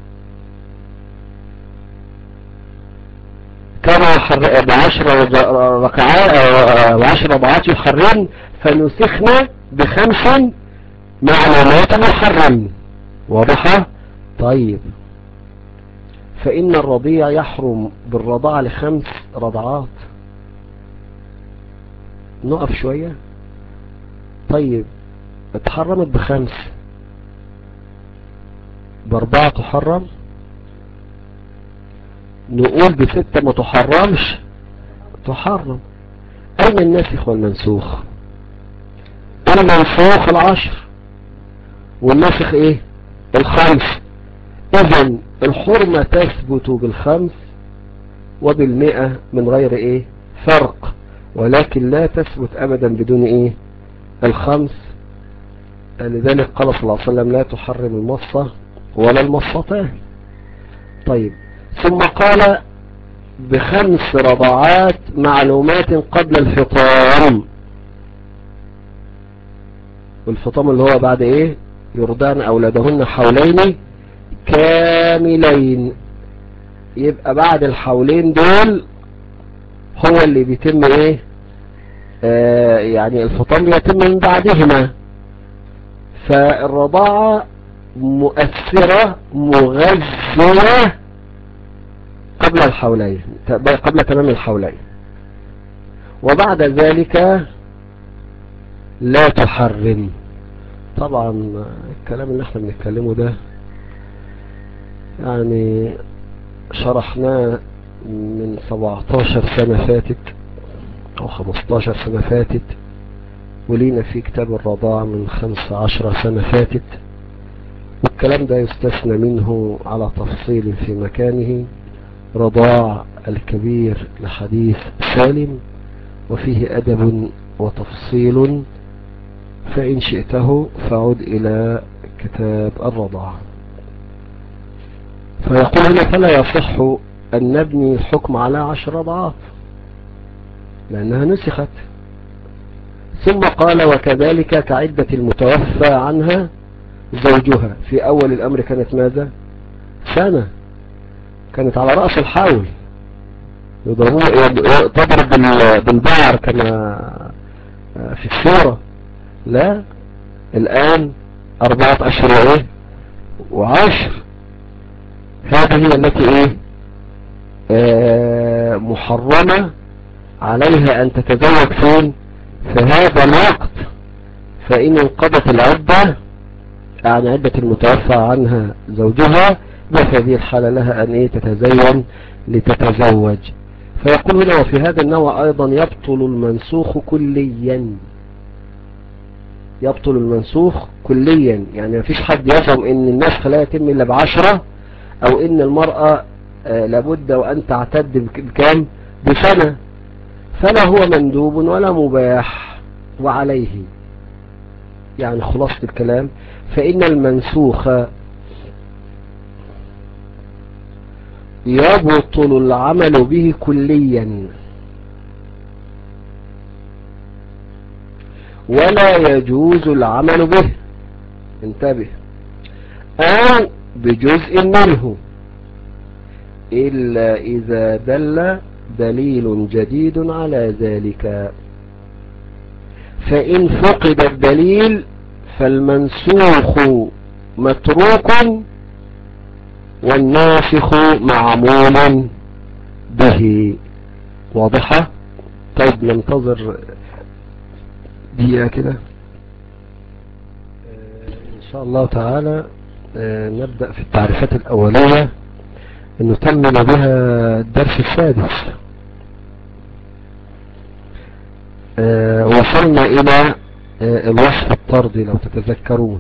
كان بعشر ركعات وعشر رضعات يحرم، فنسخنا بخمس معلومات محرم. واضحة؟ طيب، فإن الرضيع يحرم بالرضاعة لخمس رضعات. نقف شوية. طيب، اتحرمت بخمس، باربعة تحرم؟ نقول بستة ما تحرمش؟ تحرم. أين الناسخ والمنسوخ؟ المنسوخ العشر والناسخ ايه؟ الخمس. اذن الحرمة تثبت بالخمس وبالمئة من غير ايه فرق، ولكن لا تثبت ابدا بدون ايه الخمس. لذلك قال صلى الله عليه وسلم لا تحرم المصة ولا المصتان. طيب ثم قال بخمس رضعات معلومات قبل الفطام، والفطام اللي هو بعد ايه يرضعن اولادهن حولين كاملين. يبقى بعد الحولين دول هو اللي بيتم ايه آه يعني الفطام بيتم من بعدهما. فالرضاعة مؤثرة مغذية قبل الحولين، قبل تمام الحولين، وبعد ذلك لا تحرم. طبعا الكلام اللي احنا بنتكلمه ده يعني شرحناه من سبعتاشر سنة فاتت او خمستاشر سنة فاتت، ولينا في كتاب الرضاعة من خمسة عشر سنة فاتت، والكلام ده يستثنى منه على تفصيل في مكانه رضاع الكبير لحديث سالم، وفيه أدب وتفصيل، فإن شئته فعد إلى كتاب الرضاعة. فيقول هنا فلا يصح أن نبني الحكم على عشر رضعات لأنها نسخت. ثم قال وكذلك كعدة المتوفى عنها زوجها. في أول الأمر كانت ماذا؟ سنة، كانت على رأس الحول، تضرب بالبعر كما في السورة. لا، الآن أربعة أشهر وإيه وعشر. هذه هي التي إيه آه محرمة عليها أن تتزوج فين في هذا الوقت. فإن انقضت العدة عن عدة المتوفى عنها زوجها، في هذه الحالة لها أن إيه تتزين لتتزوج. فيقول هنا وفي هذا النوع أيضا يبطل المنسوخ كليا. يبطل المنسوخ كليا، يعني مفيش حد يفهم ان النسخ لا يتم الا بعشرة، او ان المرأة آه لابد وان تعتد بكام بسنة، فلا هو مندوب ولا مباح. وعليه يعني خلاصة الكلام فإن المنسوخ يبطل العمل به كليا ولا يجوز العمل به، انتبه، أو بجزء منه إلا إذا دل دليل جديد على ذلك. فإن فقد الدليل فالمنسوخ متروك والناسخ معمول به. واضحة؟ طيب ننتظر دقيقة كده إن شاء الله تعالى. نبدأ في التعريفات الأولية نتمم بها الدرس السادس. وصلنا إلى الوصف الطردي لو تتذكرون،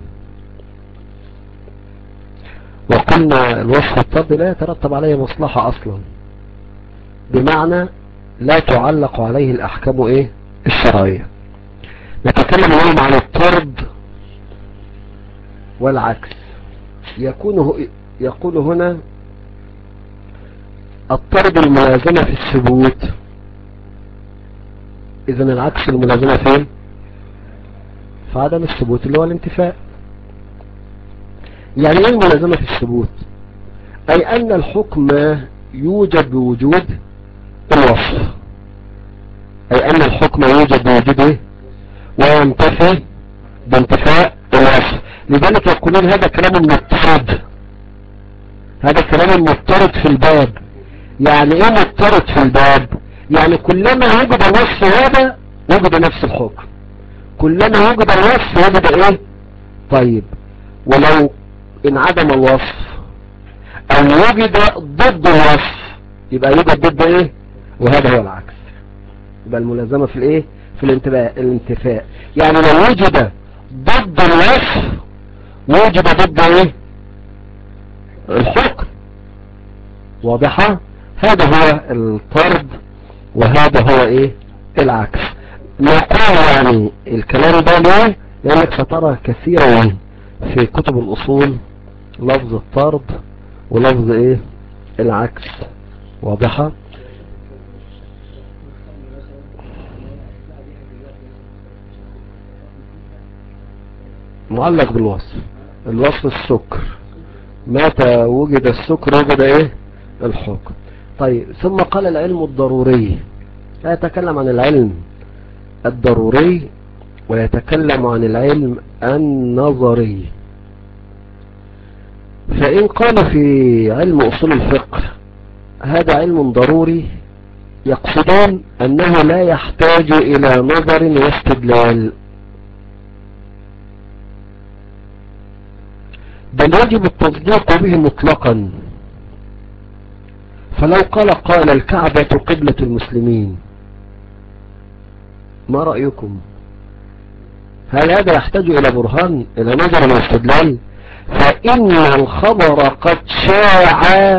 وقلنا الوصف الطردي لا يترتب عليه مصلحة أصلا، بمعنى لا تعلق عليه الأحكام إيه الشرعية. نتكلم اليوم عن الطرد والعكس. يكون يقول هنا الطرد الملازمة في الثبوت، إذن العكس الملازمة فين؟ في عدم الثبوت اللي هو الانتفاء. يعني ايه الملازمة في الثبوت؟ أي أن الحكم يوجد بوجود الوصف، أي أن الحكم يوجد بوجود إيه؟ وينتفي بانتفاء الوصف. لذلك يقولون هذا كلام مضطرد، هذا كلام مضطرد في الباب. يعني ايه مضطرد في الباب؟ يعني كلما وجد الوصف هذا وجد نفس الحكم، كلما وجد الوصف وجد ايه. طيب ولو انعدم الوصف او وجد ضد الوصف يبقى يوجد ضد ايه، وهذا هو العكس. يبقى الملازمة في الايه في الانتفاء الانتفاء يعني لو وجد ضد الوصف وجد ضد ايه الحكم. واضحة؟ هذا هو الطرد وهذا هو ايه العكس. نقول يعني الكلام ده ليه؟ لانك سترى كثيرا في كتب الاصول لفظ الطرد ولفظ ايه العكس. واضحة؟ معلق بالوصف، الوصف السكر، متى وجد السكر وجد ايه الحكم. طيب ثم قال العلم الضروري، يتكلم عن العلم الضروري ويتكلم عن العلم النظري. فإن قال في علم أصول الفقه هذا علم ضروري، يقصدون أنه لا يحتاج إلى نظر واستدلال، بل يجب التصديق به مطلقا. فلو قال قال الكعبة قبلة المسلمين، ما رأيكم؟ هل هذا يحتاج إلى برهان إلى نظر واستدلال؟ فإن الخبر قد شاع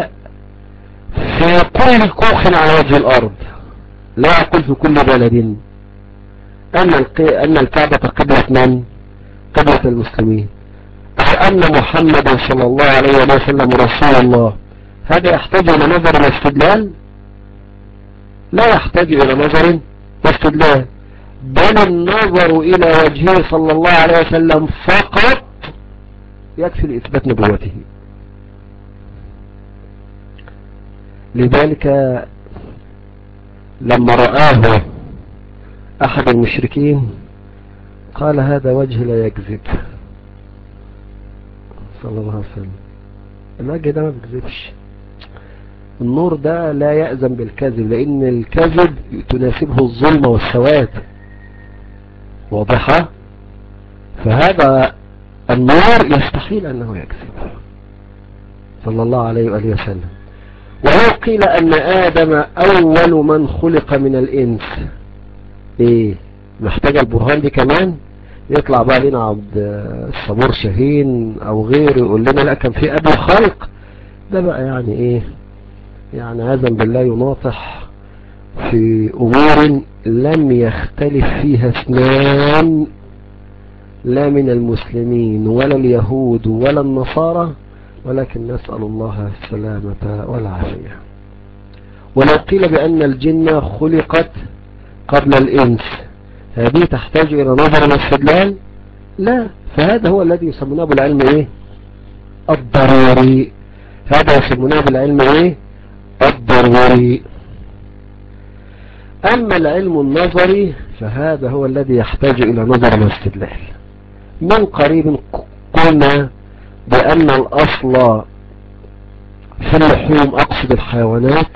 في كل كوخ على وجه الأرض، لا أقول في كل بلد، أن أن الكعبة قبلة من؟ قبلة المسلمين، أن محمدا صلى الله عليه وسلم رسول الله. هذا يحتاج إلى نظر واستدلال؟ لا يحتاج إلى نظر واستدلال، بل النظر إلى وجهه صلى الله عليه وسلم فقط يكفي لإثبات نبوته. لذلك لما رآه أحد المشركين قال هذا وجه لا يكذب، صلى الله عليه وسلم. الوجه ده ما بيكذبش، النور ده لا يأذن بالكذب، لأن الكذب تناسبه الظلم والسواد. واضحة؟ فهذا النور يستحيل أنه يكذب، صلى الله عليه وآله وسلم. ولو قيل أن آدم أول من خلق من الإنس، إيه محتاج البرهان دي كمان؟ يطلع بقى لنا عبد الصبور شاهين أو غيره يقول لنا لا كان في قبل خلق، ده بقى يعني إيه، يعني عاذا بالله يناطح في أمور لم يختلف فيها اثنان، لا من المسلمين ولا اليهود ولا النصارى، ولكن نسأل الله السلامة والعافية. ولو قيل بأن الجن خلقت قبل الإنس، هذه تحتاج إلى نظر واستدلال؟ لا، فهذا هو الذي يسمونه بالعلم إيه الضروري، هذا يسمونه بالعلم إيه الضروري. أما العلم النظري فهذا هو الذي يحتاج إلى نظر واستدلال. من قريب قلنا بأن الأصل في اللحوم، أقصد الحيوانات،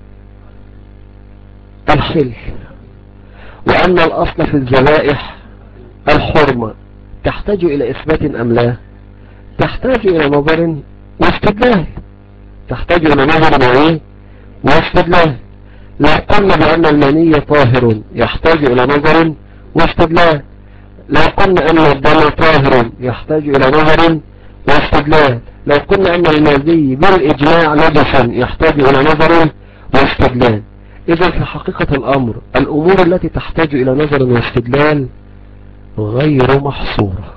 الحل، وأن الأصل في الذبائح الحرمة. تحتاج إلى إثبات أم لا؟ تحتاج إلى نظر واستدلال، تحتاج إلى نظر وإيه واستدلال. لو قلنا بأن المني طاهر يحتاج إلى نظر واستدلال، لو قلنا أن الدم طاهر يحتاج إلى نظر واستدلال، لو قلنا أن المذي بالإجماع نجسا يحتاج إلى نظر واستدلال. إذا في حقيقة الأمر الأمور التي تحتاج إلى نظر واستدلال غير محصورة.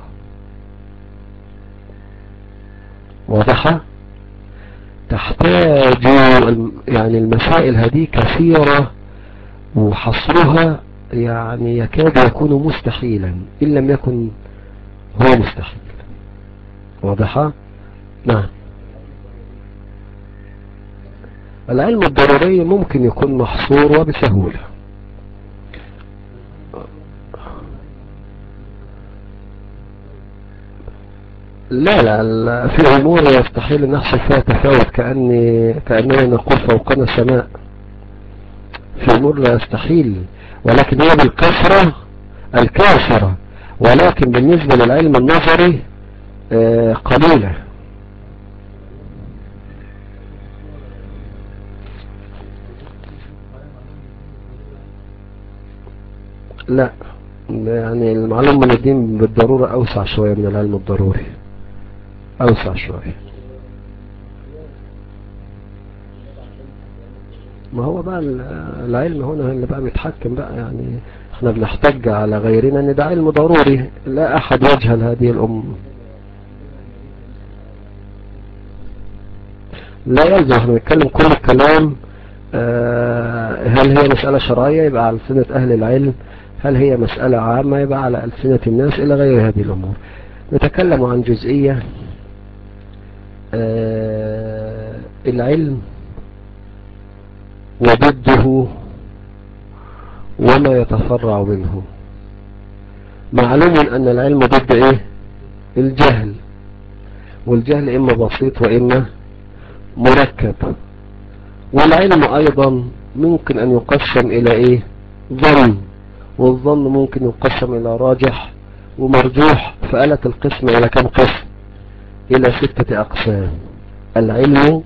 واضحة؟ تحتاج يعني المسائل هذه كثيرة وحصرها يعني يكاد يكون مستحيلا إن لم يكن هو مستحيل. واضحة؟ نعم. العلم الضروري ممكن يكون محصور وبسهولة. لا لا, لا في أمور يستحيل أن يحصل فيها تفاوت، كأني كأننا نقول فوقنا السماء. في أمور لا يستحيل، ولكن هي بالكثرة الكاثرة، ولكن بالنسبة للعلم النظري آه قليلة. لا يعني المعلومة من الدين بالضرورة أوسع شوية من العلم الضروري، أوسع شوية. ما هو بقى العلم هنا اللي بقى بيتحكم بقى، يعني احنا بنحتج على غيرنا ان ده علم ضروري، لا احد يجهل هذه الامة. لا يلزم، احنا بنتكلم كل الكلام. آه هل هي مسألة شرعية يبقى على ألسنة اهل العلم، هل هي مسألة عامة يبقى على ألسنة الناس، الى غير هذه الامور. نتكلم عن جزئية آه العلم وضده وما يتفرع منه. معلوم ان العلم ضد ايه؟ الجهل، والجهل اما بسيط واما مركب. والعلم ايضا ممكن ان يقسم الى ايه؟ ظن، والظن ممكن يقسم الى راجح ومرجوح. فآلت القسم الى كم قسم؟ الى ستة اقسام: العلم،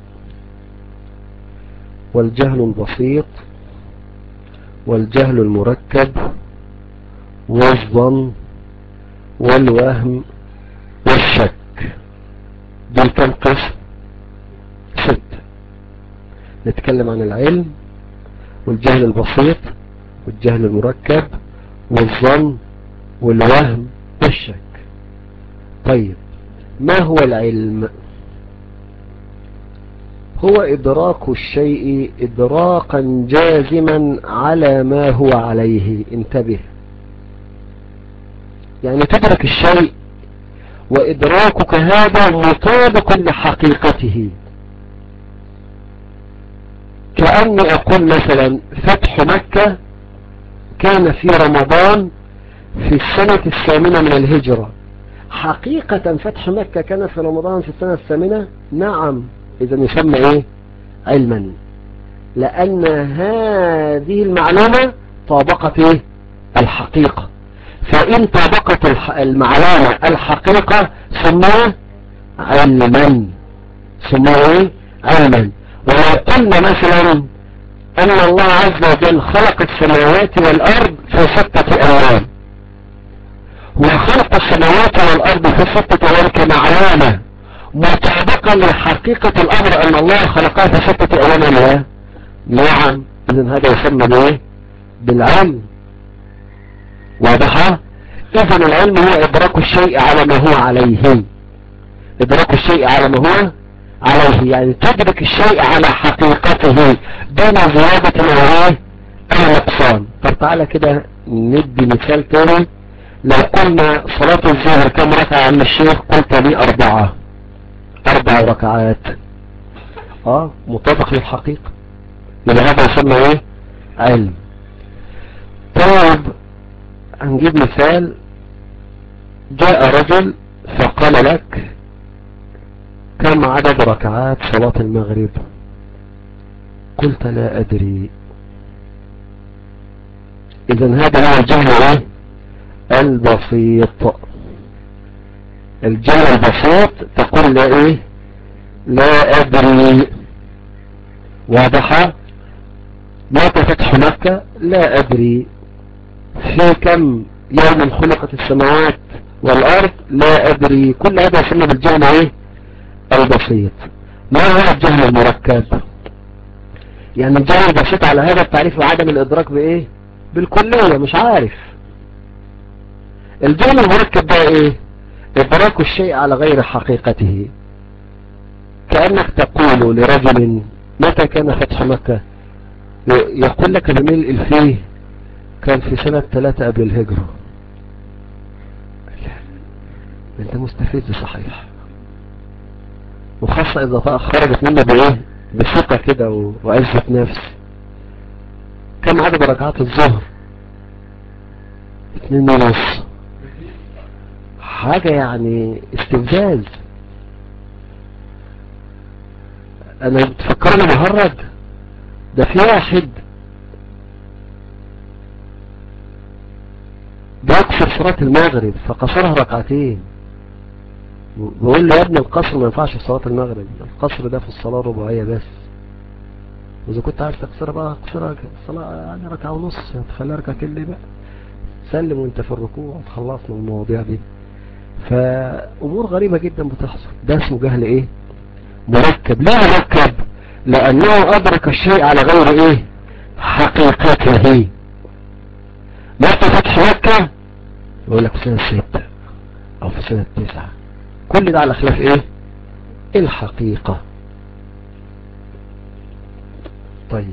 والجهل البسيط، والجهل المركب، والظن، والوهم، والشك. دول كم قسم؟ ستة. نتكلم عن العلم والجهل البسيط والجهل المركب والظن والوهم والشك. طيب، ما هو العلم؟ هو إدراك الشيء إدراكا جازما على ما هو عليه. انتبه، يعني تدرك الشيء وإدراكك هذا مطابق لحقيقته. كأني أقول مثلا فتح مكة كان في رمضان في السنة الثامنة من الهجرة. حقيقة فتح مكة كان في رمضان في السنة الثامنة؟ نعم. إذا يسمى إيه؟ علما، لأن هذه المعلومة طابقت إيه؟ الحقيقة. فإن طابقت المعلومة الحقيقة سمى علما، سمى إيه؟ علما. ولو قلنا مثلا أن الله عز وجل خلق السماوات والأرض في ستة أيام، وخلق السماوات والأرض في ستة أيام كمعلومة مطابقة لحقيقة الأمر أن الله خلقها في ستة أيام، لا؟ نعم. إذن هذا يسمى بإيه؟ بالعلم. واضحة؟ إذن العلم هو إدراك الشيء على ما هو عليه، إدراك الشيء على ما هو عليه، يعني تدرك الشيء على حقيقته دون زيادة أو نقصان. طب تعالى كده ندي مثال تاني. لو قلنا صلاة الظهر كم ركعة عم الشيخ؟ قلت لي أربعة، أربع ركعات. اه مطابق للحقيقة، يبقى هذا يسمى ايه؟ علم. طيب هنجيب مثال. جاء رجل فقال لك كم عدد ركعات صلاة المغرب؟ قلت لا أدري. إذن هذا هو الجهل ايه؟ البسيط. الجهل البسيط تقول لا ايه؟ لا أدري. واضحة؟ متى فتح مكة؟ لا أدري. في كم يوم خلقت السماوات والأرض؟ لا أدري. كل هذا يسمى بالجهل ايه؟ البسيط. ما هو الجهل المركب؟ يعني الجهل البسيط على هذا التعريف وعدم الإدراك بإيه؟ بالكلية، مش عارف. الجهل المركب ده ايه؟ إدراك الشيء على غير حقيقته. كأنك تقول لرجل متى كان فتح مكة؟ يقول لك بملء الفيه كان في سنة ثلاثة قبل الهجرة. انت مستفز صحيح، وخاصة اذا خرجت منه بايه؟ بثقة كده وعزة نفس. كم عدد ركعات الظهر؟ اتنين ونص. حاجة يعني استفزاز. انا بتفكرني مهرج؟ ده في واحد بيقصر صلاة المغرب فقصرها ركعتين. بقول له يا ابني القصر ما ينفعش في صلاة المغرب، القصر ده في الصلاة الرباعية بس، واذا كنت عايز تقصرها بقى اقصرها الصلاة يعني ركعة ونص، تخليها ركعتين ليه بقى؟ سلم وانت في الركوع وتخلصنا من المواضيع دي. فامور غريبة جدا بتحصل. ده اسمه جهل ايه؟ مركب. لا مركب لأنه أدرك الشيء على غير إيه حقيقته. متى فتح مكة؟ يقول لك في سنة ستة أو في سنة تسعة. كل ده على خلاف إيه الحقيقة. طيب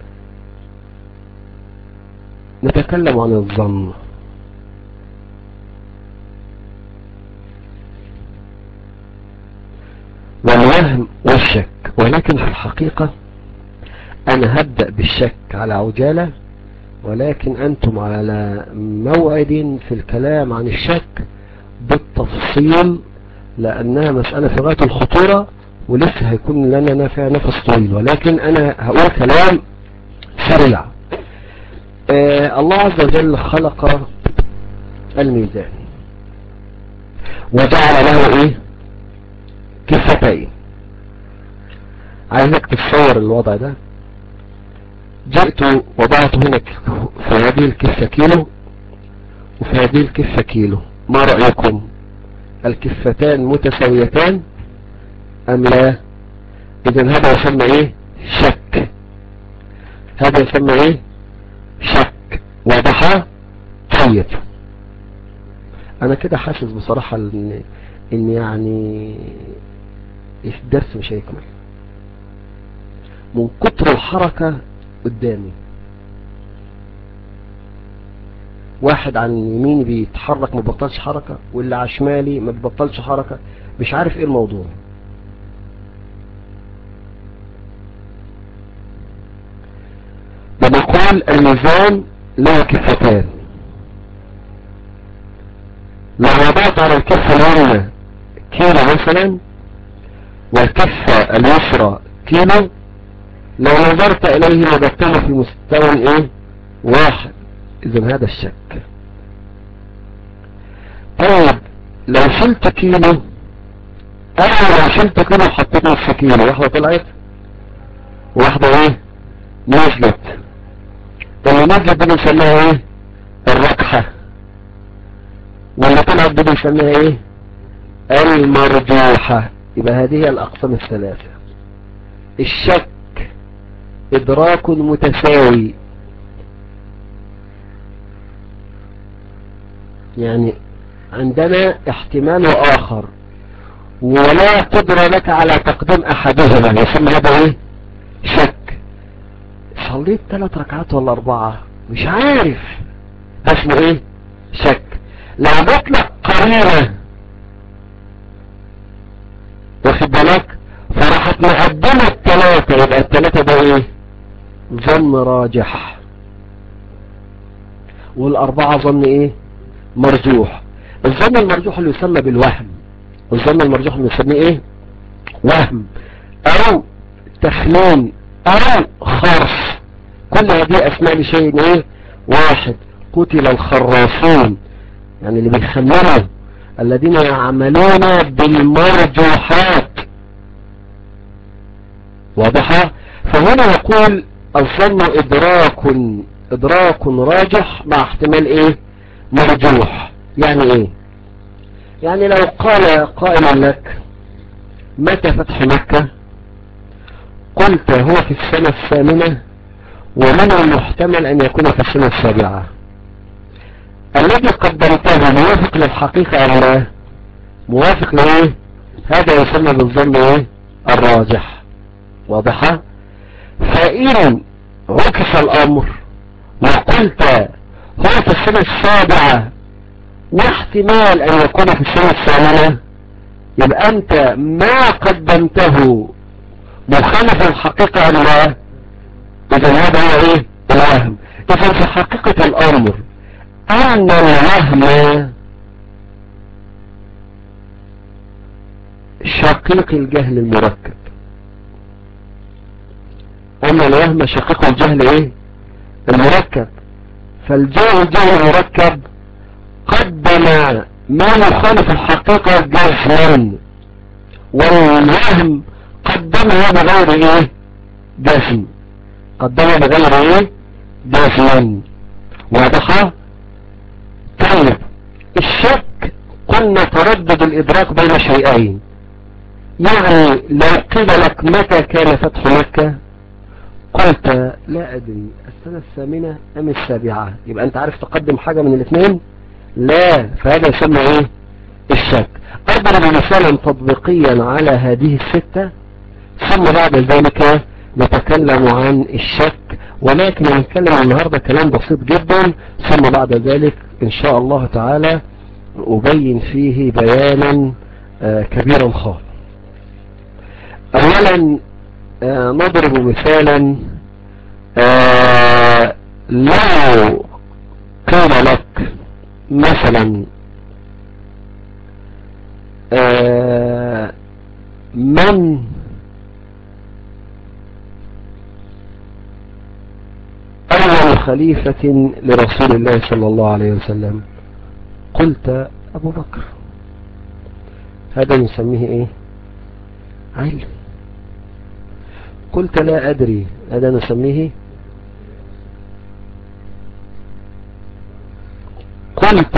نتكلم عن الظن. والوهم والشك، ولكن في الحقيقة أنا هبدأ بالشك على عجالة، ولكن أنتم على موعد في الكلام عن الشك بالتفصيل، لأنها مسألة في غاية الخطورة ولسه هيكون لنا فيها نفس طويل، ولكن أنا هقول كلام سريع. آه الله عز وجل خلق الميزان وجعل له ايه كفتين. عايزك تتصور الوضع ده. جئت وضعت هنا في هذه الكفة كيلو وفي هذه الكفة كيلو، ما رأيكم؟ الكفتان متساويتان ام لا؟ اذا هذا يسمى ايه شك. هذا يسمى ايه شك. واضحة؟ طيب انا كده حاسس بصراحة ان, إن يعني الدرس مش هيكمل من كتر الحركة قدامي. واحد عن يميني بيتحرك ما بيبطلش حركة، واللي على شمالي ما بيبطلش حركة، مش عارف ايه الموضوع. بنقول الميزان له كفتان. لو وضعت على الكفة اليمنى كيلو مثلا والكفة اليسرى كيلو، لو نظرت اليه وجدته في مستوى ايه واحد، اذا هذا الشك. طيب لو شلت كيلو، انا لو شلت كيلو وحطيت نص كيلو، واحدة طلعت واحدة ايه نزلت، اللي نزلت دي بنسميها ايه الركحة، واللي طلعت دي بنسميها ايه المرجوحة. يبقى هذه هي الاقسام الثلاثة. الشك ادراك متساوي، يعني عندنا احتمال اخر ولا قدرة لك على تقديم احدهما، يسمى هذا ايه شك. صليت ثلاث ركعات ولا اربعة مش عارف، اسمه ايه شك. لو جات لك قرينة واخد بالك فراحت مقدمة الثلاثة، يبقى الثلاثة ده ايه ظن راجح، والاربعة ظن ايه مرجوح. الظن المرجوح اللي يسمى بالوهم، الظن المرجوح اللي يسميه ايه وهم او تخمين او خرص. كل هذه اسماء لشيء ايه واحد. قتل الخراصون، يعني اللي بيخمنوا، الذين يعملون بالمرجوحات. واضحة؟ فهنا يقول الظن ادراك ادراك راجح مع احتمال ايه مرجوح. يعني ايه؟ يعني لو قال قائل لك متى فتح مكة، قلت هو في السنة الثامنة ومن المحتمل ان يكون في السنة السابعة، الذي قدمته موافق للحقيقة ام لا؟ موافق لايه؟ هذا يسمى بالظن ايه الراجح. واضحة؟ فإن عكس الامر وقلت هو في السنة السابعة واحتمال ان يكون في السنة الثامنة، يبقى انت ما قدمته مخالف الحقيقة ام لا؟ اذا هذا هو ايه الوهم. اذا في حقيقة الامر ان الوهم شقيق الجهل المركب. ان الوهم شقيق الجهل ايه المركب. فالجهل الجهل المركب قدم ما يخالف الحقيقة جهلا، والوهم قدمها بغير ايه جهل، قدمها بغير ايه جهل. واضحة؟ طيب الشك قلنا تردد الادراك بين شيئين، يعني لو قيل لك متى كان فتح مكة قلت لا أدري السنة الثامنة أم السابعة، يبقى أنت عارف تقدم حاجة من الاثنين؟ لا، فهذا يسمى إيه؟ الشك. أضرب مثالا تطبيقيا على هذه الستة ثم بعد ذلك نتكلم عن الشك، ولكن نتكلم النهاردة كلام بسيط جدا، ثم بعد ذلك إن شاء الله تعالى أبين فيه بيانا آه كبيرا خالص. أولا آه نضرب مثالا. آه لو قيل لك مثلا آه من أول خليفة لرسول الله صلى الله عليه وسلم، قلت أبو بكر، هذا نسميه إيه؟ علم. قلت لا أدري، هذا نسميه. قلت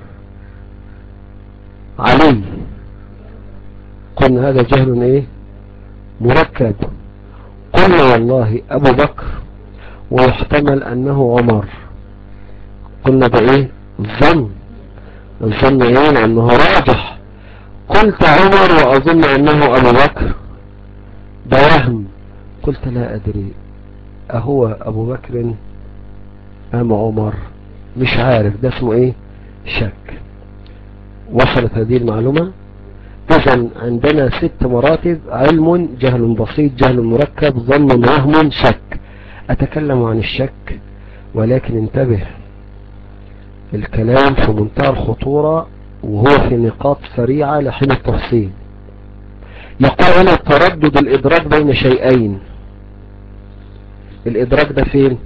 علي، قلنا هذا جهل إيه؟ مركب. قلنا والله أبو بكر ويحتمل أنه عمر، قلنا ده إيه؟ الظن. الظن إيه؟ لأنه راجح. قلت عمر وأظن أنه أبو بكر، ده وهم. قلت لا أدري أهو أبو بكر أم عمر، مش عارف، ده اسمه إيه؟ شك. وصلت هذه المعلومة؟ إذن عندنا ست مراتب: علم، جهل بسيط، جهل مركب، ظن، وهم، شك. أتكلم عن الشك، ولكن انتبه، الكلام في منتهى الخطورة وهو في نقاط سريعة لحين التفصيل. يقول هنا تردد الإدراك بين شيئين. الإدراك ده فين؟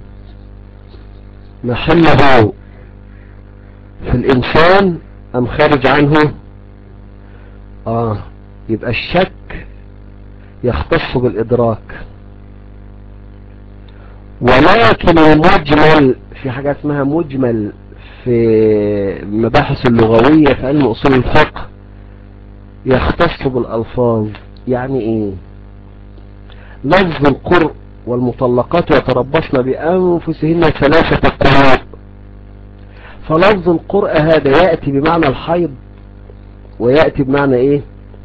محله في الإنسان أم خارج عنه؟ آه يبقى الشك يختص بالإدراك، ولكن المجمل في حاجة اسمها مجمل في مباحث اللغوية في علم أصول الفقه يختص بالألفاظ. يعني إيه؟ لفظ القرء والمطلقات يتربصن بأنفسهن ثلاثة قروء، فلفظ القرء هذا يأتي بمعنى الحيض ويأتي بمعنى إيه؟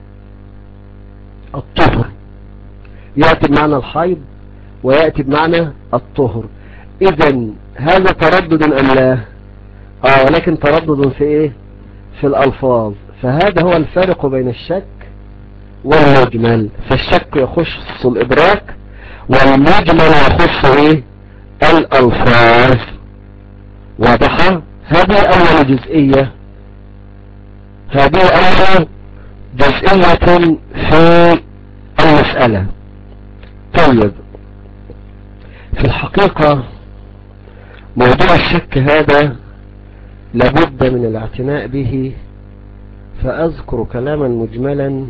الطهر. يأتي بمعنى الحيض ويأتي بمعنى الطهر. إذن هذا تردد أم لا؟ آه ولكن تردد في إيه؟ في الألفاظ. فهذا هو الفارق بين الشك والمجمل. فالشك يخص الإدراك، والمجمل يخص إيه؟ الألفاظ. واضحة؟ هذه أول جزئية، هذه أول جزئية في المسألة. طيب، في الحقيقة موضوع الشك هذا لابد من الاعتناء به، فأذكر كلاما مجملا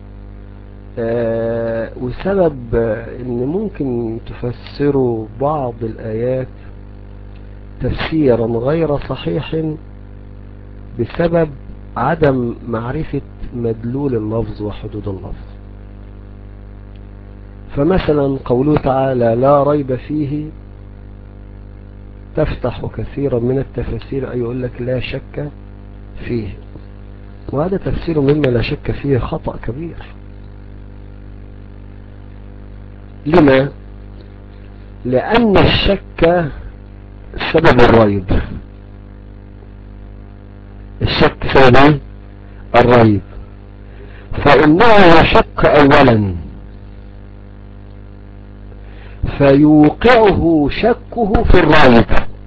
آه وسبب ان ممكن تفسروا بعض الآيات تفسيرا غير صحيح بسبب عدم معرفة مدلول اللفظ وحدود اللفظ. فمثلا قوله تعالى لا ريب فيه، تفتح كثيرا من التفاسير أي يقول لك لا شك فيه، وهذا تفسير مما لا شك فيه خطأ كبير. لما؟ لأن الشك سبب الريب. الشك سبب الريب، فإنه يشك أولا فيوقعه شكه في الريب،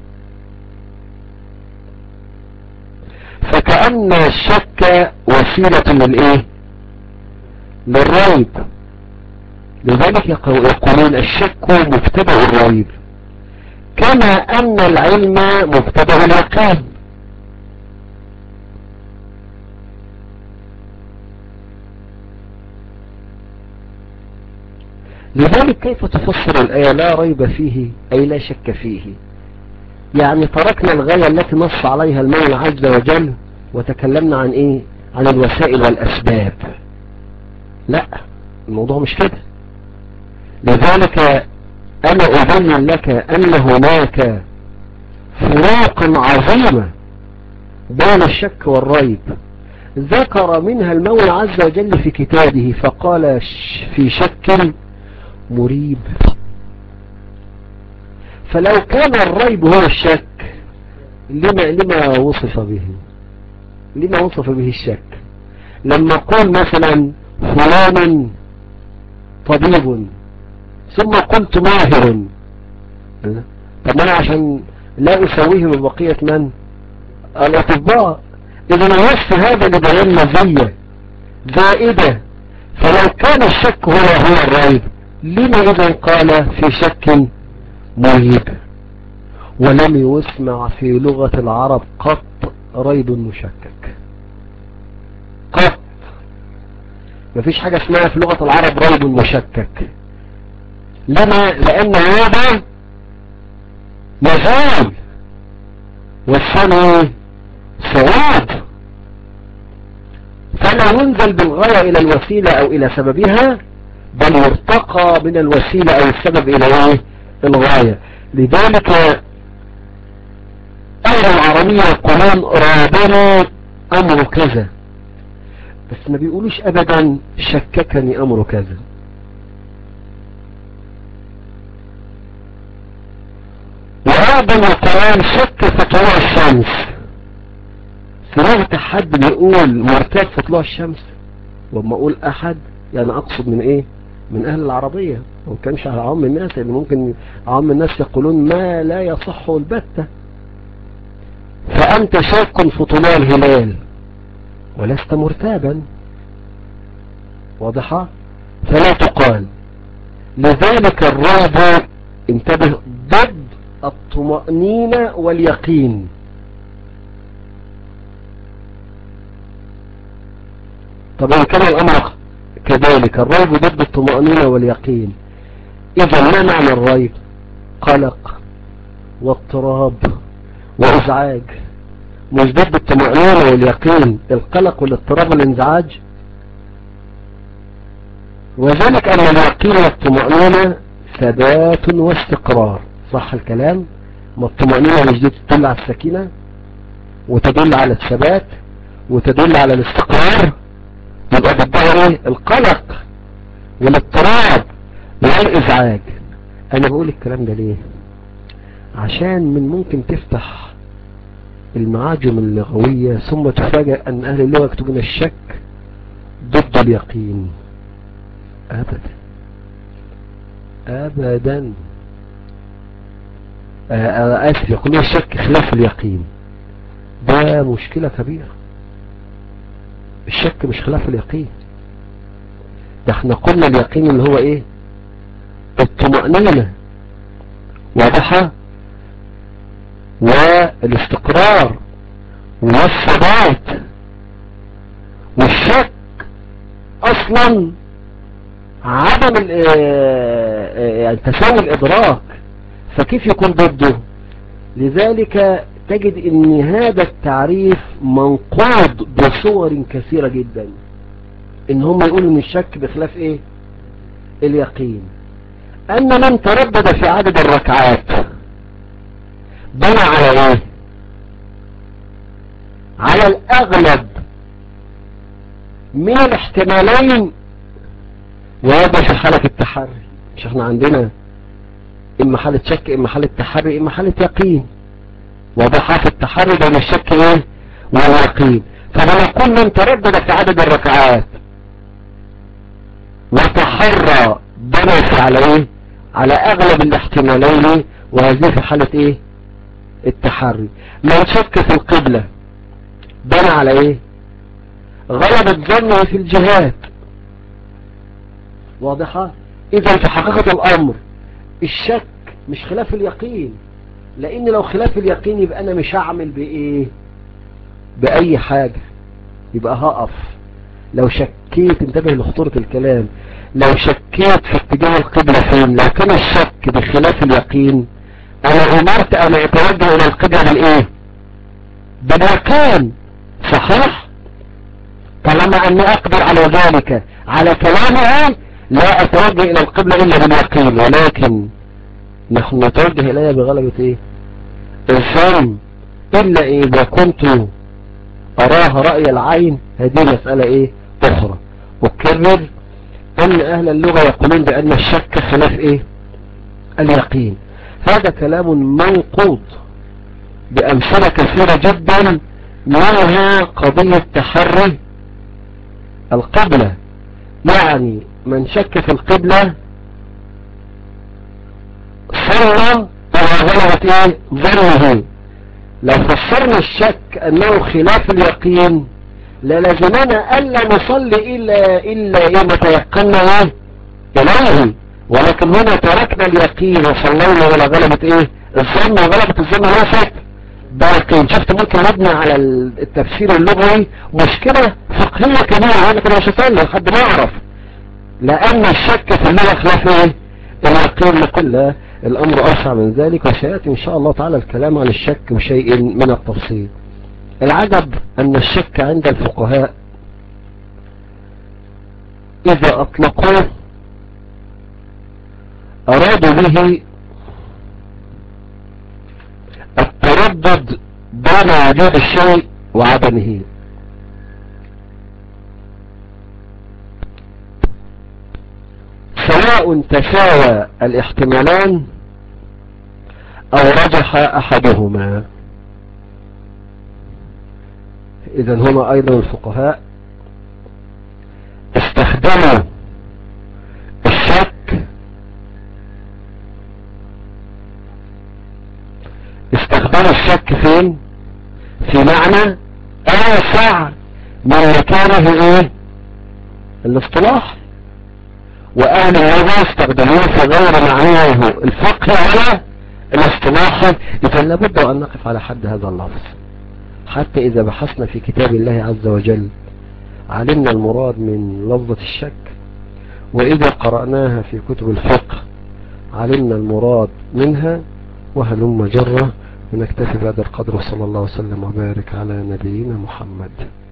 فكأن الشك وسيلة للإيه؟ للريب. لذلك يقولون الشك مبتدأ الريب، كما أن العلم مبتدأ اليقين. لذلك كيف تفسر الآية لا ريب فيه أي لا شك فيه؟ يعني تركنا الغاية التي نص عليها المولى عز وجل وتكلمنا عن إيه؟ عن الوسائل والأسباب. لا، الموضوع مش كده. لذلك انا ابين لك ان هناك فروق عظيمة بين الشك والريب، ذكر منها المولى عز وجل في كتابه فقال في شك مريب. فلو كان الريب هو الشك، لما, لما وصف به لما وصف به الشك؟ لما قال مثلا فلان طبيب ثم قلت ماهر، طب انا عشان لا اسويه ببقية من الاطباء، اذا الوصف هذا لبيان مزية زائدة. فلو كان الشك هو هو الريب، لما اذا قال في شك مريب؟ ولم يسمع في لغة العرب قط ريب مشكك، قط. مفيش حاجة اسمها في لغة العرب ريب مشكك. لما؟ لان هذا مجال والثاني صواب، فلا ينزل بالغاية الى الوسيلة او الى سببها، بل يرتقى من الوسيلة او السبب الى ايه؟ الغاية. لذلك اهل العربية يقولون رابني امر كذا، بس ما بيقولوش ابدا شككني امر كذا. وأيضا يقولون شك في طلوع الشمس. سمعت حد بيقول مرتاد في طلوع الشمس؟ وما اقول احد يعني اقصد من ايه؟ من اهل العربية، وما كانش على عام الناس، اللي ممكن عام الناس يقولون ما لا يصح البتة. فانت شاك في طلوع الهلال ولست مرتابا، واضحة؟ فلا تقال. لذلك الرعب انتبه ضد الطمأنينة واليقين. طب إن كان الأمر كذلك، الريب ضد الطمأنينة واليقين، إذا ما معنى الريب؟ قلق واضطراب وإزعاج، مش ضد الطمأنينة واليقين القلق والاضطراب والانزعاج. وذلك أن اليقين والطمأنينة ثبات واستقرار، صح الكلام؟ ما الطمأنينة مش دي تدل على السكينة وتدل على الثبات وتدل على الاستقرار؟ يبقى ضدها ايه؟ القلق والاضطراب والازعاج. انا بقول الكلام ده ليه؟ عشان من ممكن تفتح المعاجم اللغوية ثم تفاجأ ان اهل اللغة يكتبون الشك ضد اليقين. ابدا ابدا، اسف، يقولون الشك خلاف اليقين. ده مشكلة كبيرة. الشك مش خلاف اليقين، ده احنا قلنا اليقين اللي هو ايه؟ الطمأنينة، واضحة، والاستقرار والثبات. والشك اصلا عدم يعني تساوي الادراك، فكيف يكون ضده؟ لذلك تجد ان هذا التعريف منقوض بصور كثيرة جدا، ان هم يقولوا ان الشك بخلاف ايه؟ اليقين. ان من تردد في عدد الركعات بنى على ايه؟ على الاغلب من الاحتمالين، وهذا في حالة التحري. مش احنا عندنا اما حالة شك اما حالة تحري اما حالة يقين، وضحى في التحري بين الشك ايه واليقين. فبنقول من تردد في عدد الركعات وتحرى بنى على ايه؟ على اغلب الاحتمالين، وهذه في حالة ايه؟ التحري. من شك في القبلة بنى على ايه؟ غلبت ظنه في الجهات، واضحة؟ اذا في حقيقة الامر الشك مش خلاف اليقين، لان لو خلاف اليقين يبقى انا مش هعمل بايه؟ باي حاجة، يبقى هقف. لو شكيت، انتبه لخطورة الكلام، لو شكيت في اتجاه القبلة فين، لو كان الشك بخلاف اليقين، انا امرت ان اتوجه الى القبلة بالايه؟ باليقين، صحيح؟ طالما اني اقدر على ذلك، على كلامه لا اتوجه الى القبلة الا باليقين، ولكن نحن نتوجه اليها بغلبة ايه الظن، الا اذا كنت اراها رأي العين، هذه مسألة ايه اخرى. اكرر ان اهل اللغة يقولون بان الشك خلاف ايه اليقين. هذا كلام منقوض بامثلة كثيرة جدا، منها قضية تحري القبلة. يعني من شك في القبلة صار على غلبة ايه ظنه. لو فسرنا الشك انه خلاف اليقين للازمنا الا نصلي الا الا ايه ما تيقنا ايه اليه، ولكن هنا تركنا اليقين وصلينا على غلبة ايه الظن، وغلبة الظن لا شك باقين. شفت ممكن نبني على التفسير اللغوي مشكلة فقهية كبيرة، انا كده مش هصلي لحد ما اعرف، لان الشك في اللغة خلاف ايه اليقين. لكل الامر اوسع من ذلك، وسيأتي ان شاء الله تعالى الكلام عن الشك بشيء من التفصيل. العجب ان الشك عند الفقهاء اذا اطلقوه ارادوا به التردد بين وجود الشيء وعدمه. سواء تساوى الاحتمالان او رجح احدهما. اذا هنا ايضا الفقهاء استخدموا الشك استخدموا الشك فين في معنى اوسع من مكانه ايه الاصطلاح، واهل اللغة استخدموه في غير معناه الفقه على الاصطلاح. اذا لابد ان نقف على حد هذا اللفظ، حتى اذا بحثنا في كتاب الله عز وجل علمنا المراد من لفظة الشك، واذا قرأناها في كتب الفقه علمنا المراد منها، وهلم جرة. ونكتفي بهذا القدر، وصلى الله وسلم وبارك على نبينا محمد.